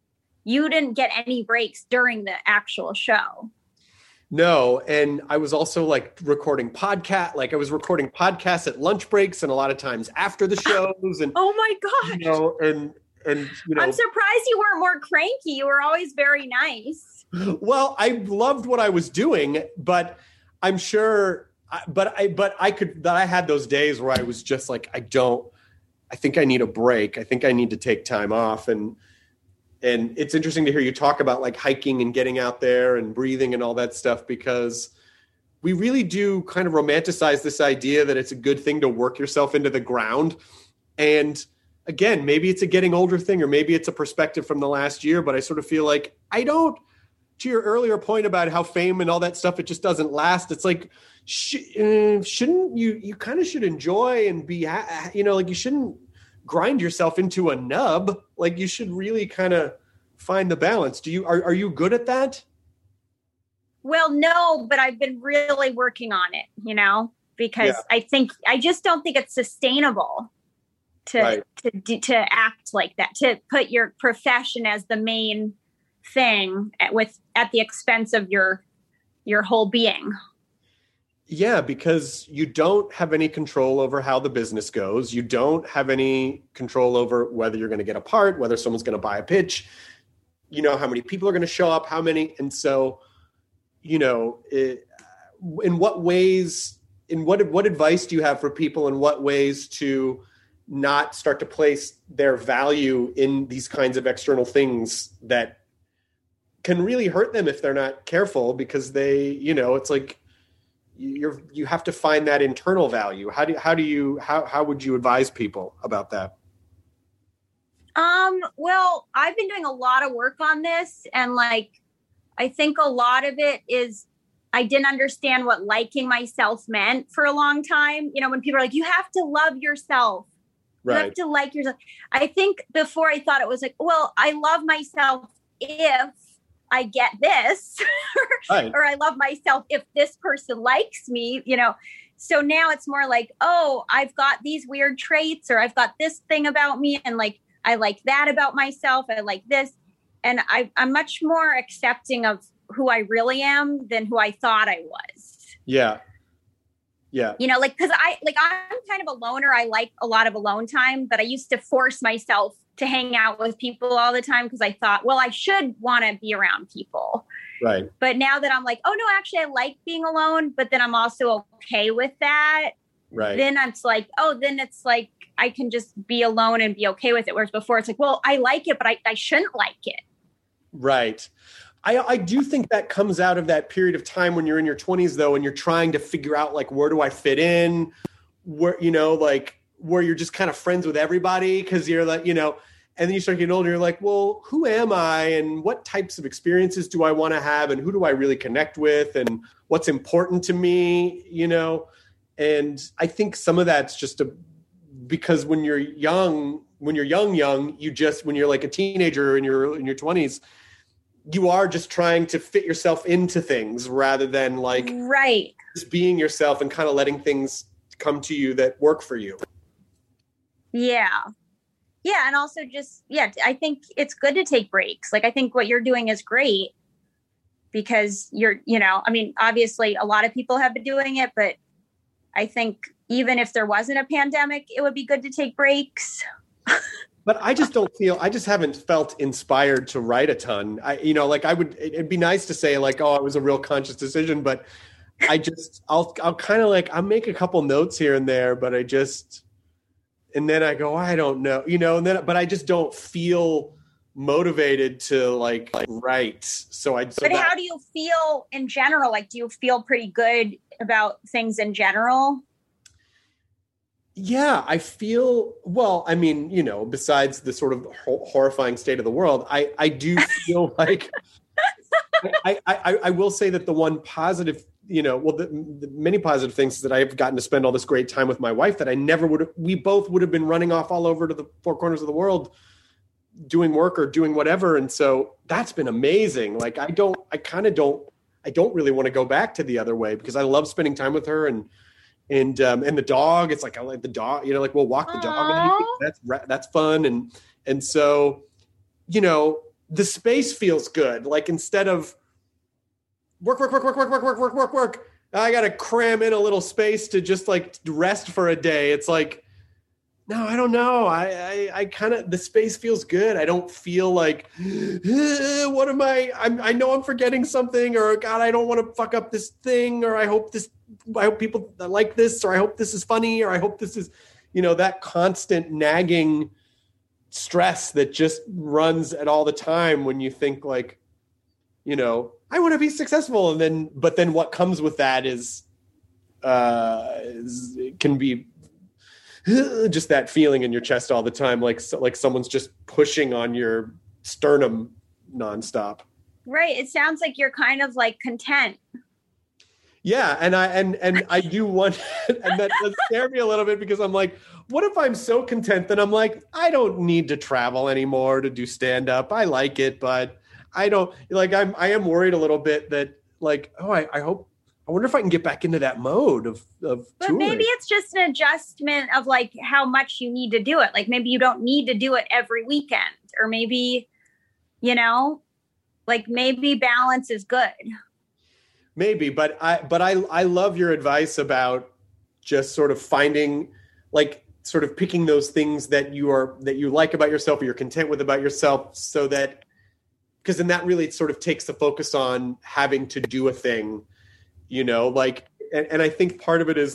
you didn't get any breaks during the actual show. No. And I was also like recording I was recording podcasts at lunch breaks and a lot of times after the shows. And, oh my gosh. You know, and, you know, I'm surprised you weren't more cranky. You were always very nice. Well, I loved what I was doing, but I'm sure, I had those days where I was just like, I think I need a break. I think I need to take time off. And it's interesting to hear you talk about like hiking and getting out there and breathing and all that stuff, because we really do kind of romanticize this idea that it's a good thing to work yourself into the ground. And again, maybe it's a getting older thing, or maybe it's a perspective from the last year, but I sort of feel like to your earlier point about how fame and all that stuff, it just doesn't last. It's like, shouldn't you kind of should enjoy and be, like you shouldn't grind yourself into a nub. Like you should really kind of find the balance. Are you good at that? Well, no, but I've been really working on it, because I just don't think it's sustainable to act like that, to put your profession as the main thing at the expense of your whole being. Yeah, because you don't have any control over how the business goes. You don't have any control over whether you're going to get a part, whether someone's going to buy a pitch, how many people are going to show up, how many. And so, in what ways, what advice do you have for people in what ways to not start to place their value in these kinds of external things that can really hurt them if they're not careful, because they, it's like, you have to find that internal value. How would you advise people about that? Well, I've been doing a lot of work on this, and I think a lot of it is I didn't understand what liking myself meant for a long time. When people are like, you have to love yourself. Right. You have to like yourself. I think before I thought it was like, well, I love myself if I get this, right. Or I love myself if this person likes me, So now it's more like, oh, I've got these weird traits, or I've got this thing about me, and I like that about myself. I like this. And I'm much more accepting of who I really am than who I thought I was. Yeah. Yeah. Because I'm kind of a loner. I like a lot of alone time, but I used to force myself to hang out with people all the time because I thought, well, I should want to be around people. Right. But now that I'm like, oh no, actually I like being alone, but then I'm also okay with that. Right. Then it's like, I can just be alone and be okay with it. Whereas before it's like, well, I like it, but I shouldn't like it. Right. I do think that comes out of that period of time when you're in your 20s, though, and you're trying to figure out, where do I fit in? Where, where you're just kind of friends with everybody because you're like, and then you start getting older, you're like, well, who am I? And what types of experiences do I want to have? And who do I really connect with? And what's important to me, And I think some of that's just because when you're young, when you're like a teenager in your 20s, you are just trying to fit yourself into things rather than right. Just being yourself and kind of letting things come to you that work for you. Yeah. Yeah. And also I think it's good to take breaks. I think what you're doing is great because you're, obviously a lot of people have been doing it, but I think even if there wasn't a pandemic, it would be good to take breaks. But I just haven't felt inspired to write a ton. It'd be nice to say oh, it was a real conscious decision, but I'll kind of I'll make a couple notes here and there, but and then I go, I don't know, but I just don't feel motivated to write. But how do you feel in general? Do you feel pretty good about things in general? Yeah, I feel, besides the sort of horrifying state of the world, I do feel I will say that the one positive, the many positive things that I've gotten to spend all this great time with my wife that I never we both would have been running off all over to the four corners of the world doing work or doing whatever. And so that's been amazing. I don't really want to go back to the other way because I love spending time with her and the dog. It's I like the dog, we'll walk the dog. And that's fun. And so, the space feels good. Like instead of work, I got to cram in a little space to just like rest for a day. It's like, no, I don't know. I kind of, the space feels good. I don't feel like, what am I know I'm forgetting something, or God, I don't want to fuck up this thing, or I hope people like this, or I hope this is funny, or I hope this is, that constant nagging stress that just runs at all the time when you think like, I want to be successful. But then what comes with that is it can be just that feeling in your chest all the time, like someone's just pushing on your sternum nonstop. Right. It sounds like you're kind of like content. Yeah, and I do want, and that does scare me a little bit, because I'm like, what if I'm so content that I'm like, I don't need to travel anymore to do stand up. I like it, but I don't like. I am worried a little bit that like, I wonder if I can get back into that mode of But touring. maybe it's just an adjustment of like how much you need to do it. Like maybe you don't need to do it every weekend, or maybe, like maybe balance is good. Maybe, but I love your advice about just sort of finding, like, sort of picking those things that you like about yourself, or you're content with about yourself, so that, because then that really sort of takes the focus on having to do a thing, like, and I think part of it is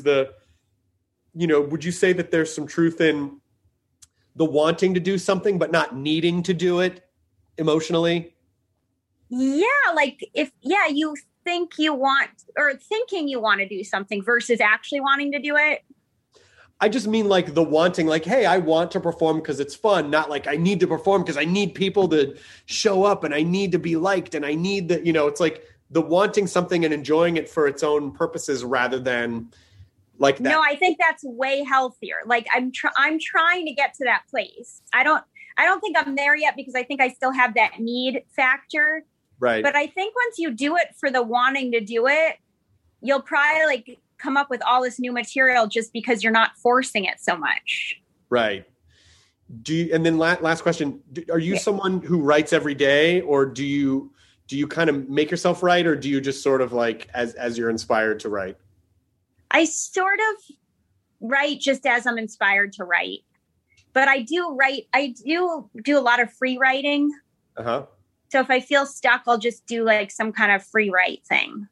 would you say that there's some truth in the wanting to do something, but not needing to do it emotionally? Yeah. Like you think you want, or thinking you want to do something versus actually wanting to do it. I just mean like the wanting, like, hey, I want to perform because it's fun, not like I need to perform because I need people to show up and I need to be liked and I need that, it's like the wanting something and enjoying it for its own purposes rather than like that. No, I think that's way healthier. Like I'm trying to get to that place. I don't think I'm there yet, because I think I still have that need factor. Right. But I think once you do it for the wanting to do it, you'll probably like come up with all this new material just because you're not forcing it so much. Right. And then last question, are you someone who writes every day, or do you kind of make yourself write, or do you just sort of like as you're inspired to write? I sort of write just as I'm inspired to write, but I do write. I do a lot of free writing. Uh-huh. So if I feel stuck, I'll just do like some kind of free write thing.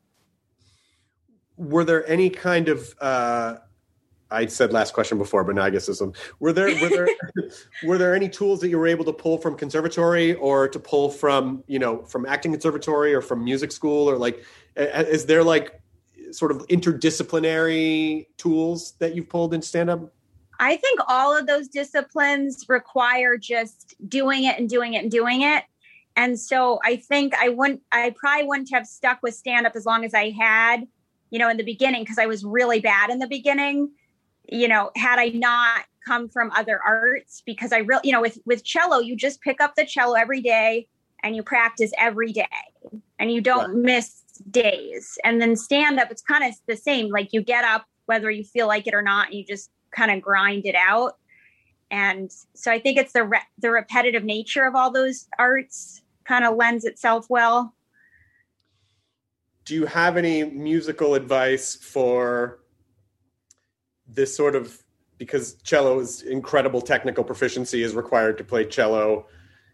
Were there any kind of, I said last question before, but now I guess this one, were there any tools that you were able to pull from conservatory, or to pull from, from acting conservatory or from music school, or like, is there like sort of interdisciplinary tools that you've pulled in stand-up? I think all of those disciplines require just doing it and doing it and doing it. And so I think I probably wouldn't have stuck with stand-up as long as I had, in the beginning, because I was really bad in the beginning, had I not come from other arts, because I really, with cello, you just pick up the cello every day and you practice every day and you don't miss days. And then stand-up, it's kind of the same. Like you get up, whether you feel like it or not, and you just kind of grind it out. And so I think it's the repetitive nature of all those arts kind of lends itself well. Do you have any musical advice for this sort of, because cello is incredible technical proficiency is required to play cello,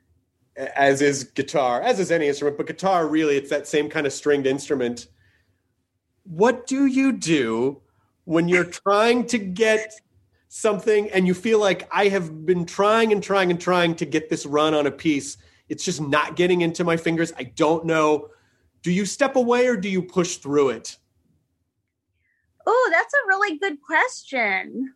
as is guitar, as is any instrument, but guitar, really, it's that same kind of stringed instrument. What do you do when you're trying to get something and you feel like, I have been trying and trying and trying to get this run on a piece, it's just not getting into my fingers, I don't know. Do you step away or do you push through it? Oh, that's a really good question.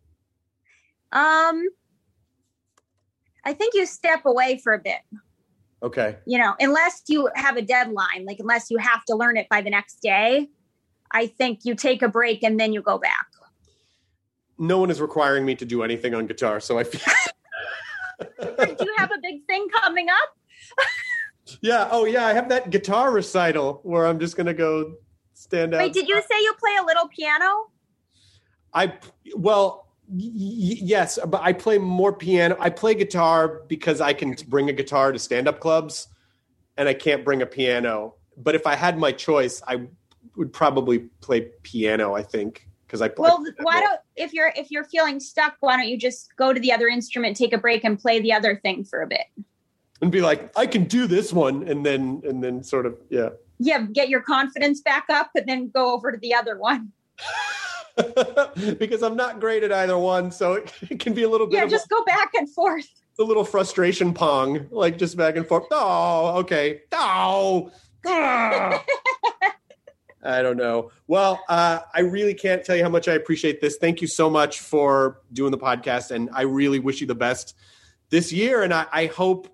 I think you step away for a bit. Okay. Unless you have a deadline, like unless you have to learn it by the next day, I think you take a break and then you go back. No one is requiring me to do anything on guitar, so I feel... Do you have a big thing coming up? Yeah. Oh, yeah. I have that guitar recital where I'm just going to go stand up. Wait, did you say you play a little piano? Yes, but I play more piano. I play guitar because I can bring a guitar to stand-up clubs, and I can't bring a piano. But if I had my choice, I would probably play piano, I think, because I play. Well, if you're feeling stuck, why don't you just go to the other instrument, take a break, and play the other thing for a bit? And be like, I can do this one, and then sort of, yeah. Yeah, get your confidence back up, and then go over to the other one. Because I'm not great at either one, so it can be a little bit. Yeah, just go back and forth. A little frustration pong, like just back and forth. Oh, okay. Oh, I don't know. Well, I really can't tell you how much I appreciate this. Thank you so much for doing the podcast, and I really wish you the best this year. And I hope,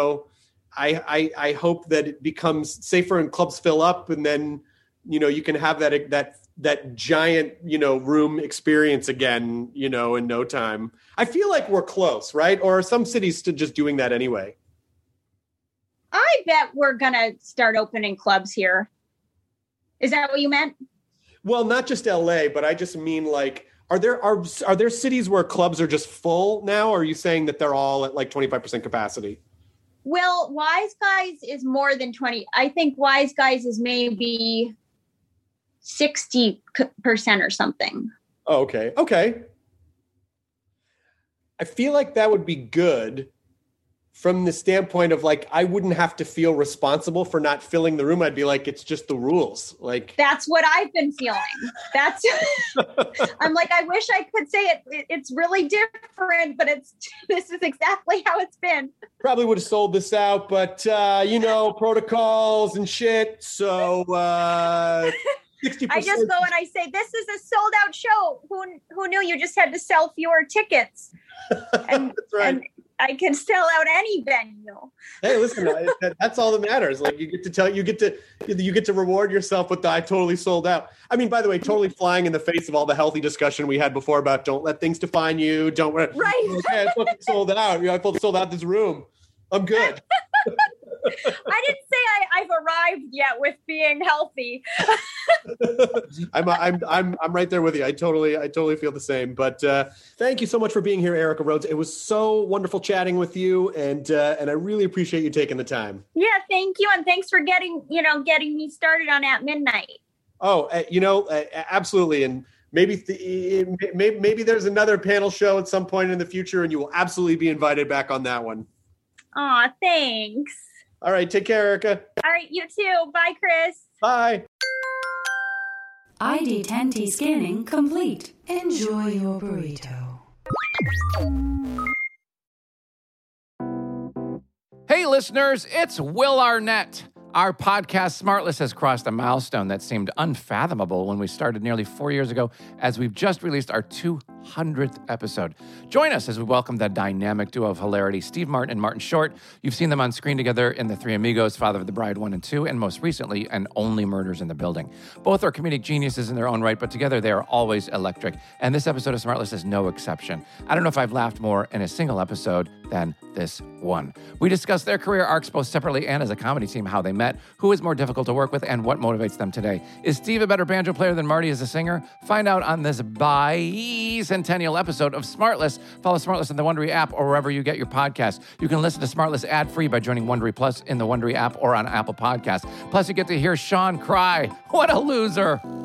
I hope that it becomes safer and clubs fill up, and then, you can have that giant, room experience again, in no time. I feel like we're close, right? Or are some cities still just doing that anyway? I bet we're going to start opening clubs here. Is that what you meant? Well, not just LA, but I just mean like, are there cities where clubs are just full now? Or are you saying that they're all at like 25% capacity? Well, Wise Guys is more than 20. I think Wise Guys is maybe 60% or something. Oh, okay. Okay. I feel like that would be good from the standpoint of like, I wouldn't have to feel responsible for not filling the room. I'd be like, it's just the rules. Like, that's what I've been feeling. I'm like, I wish I could say it's really different, but this is exactly how it's been. Probably would have sold this out, but protocols and shit. So, 60%. I just go and I say, this is a sold out show. Who knew you just had to sell fewer tickets? And, that's right. And I can sell out any venue. Hey, listen, that's all that matters. Like you get to reward yourself with the I totally sold out. I mean, by the way, totally flying in the face of all the healthy discussion we had before about don't let things define you. Don't right. Okay, I fucking sold out. I fucking sold out this room. I'm good. I didn't say I've arrived yet with being healthy. I'm right there with you. I totally feel the same. But thank you so much for being here, Erica Rhodes. It was so wonderful chatting with you, and I really appreciate you taking the time. Yeah, thank you, and thanks for getting me started on At Midnight. Oh, absolutely, and maybe there's another panel show at some point in the future, and you will absolutely be invited back on that one. Aw, thanks. All right, take care, Erica. All right, you too. Bye, Chris. Bye. ID10T scanning complete. Enjoy your burrito. Hey, listeners, it's Will Arnett. Our podcast, Smartless, has crossed a milestone that seemed unfathomable when we started nearly 4 years ago, as we've just released our 200th episode. Join us as we welcome the dynamic duo of hilarity, Steve Martin and Martin Short. You've seen them on screen together in The Three Amigos, Father of the Bride 1 and 2, and most recently, and Only Murders in the Building. Both are comedic geniuses in their own right, but together they are always electric. And this episode of Smartless is no exception. I don't know if I've laughed more in a single episode than this one. We discuss their career arcs both separately and as a comedy team, how they met, who is more difficult to work with, and what motivates them today. Is Steve a better banjo player than Marty as a singer? Find out on this bicentennial episode of Smartless. Follow Smartless in the Wondery app or wherever you get your podcasts. You can listen to Smartless ad-free by joining Wondery Plus in the Wondery app or on Apple Podcasts. Plus, you get to hear Sean cry. What a loser.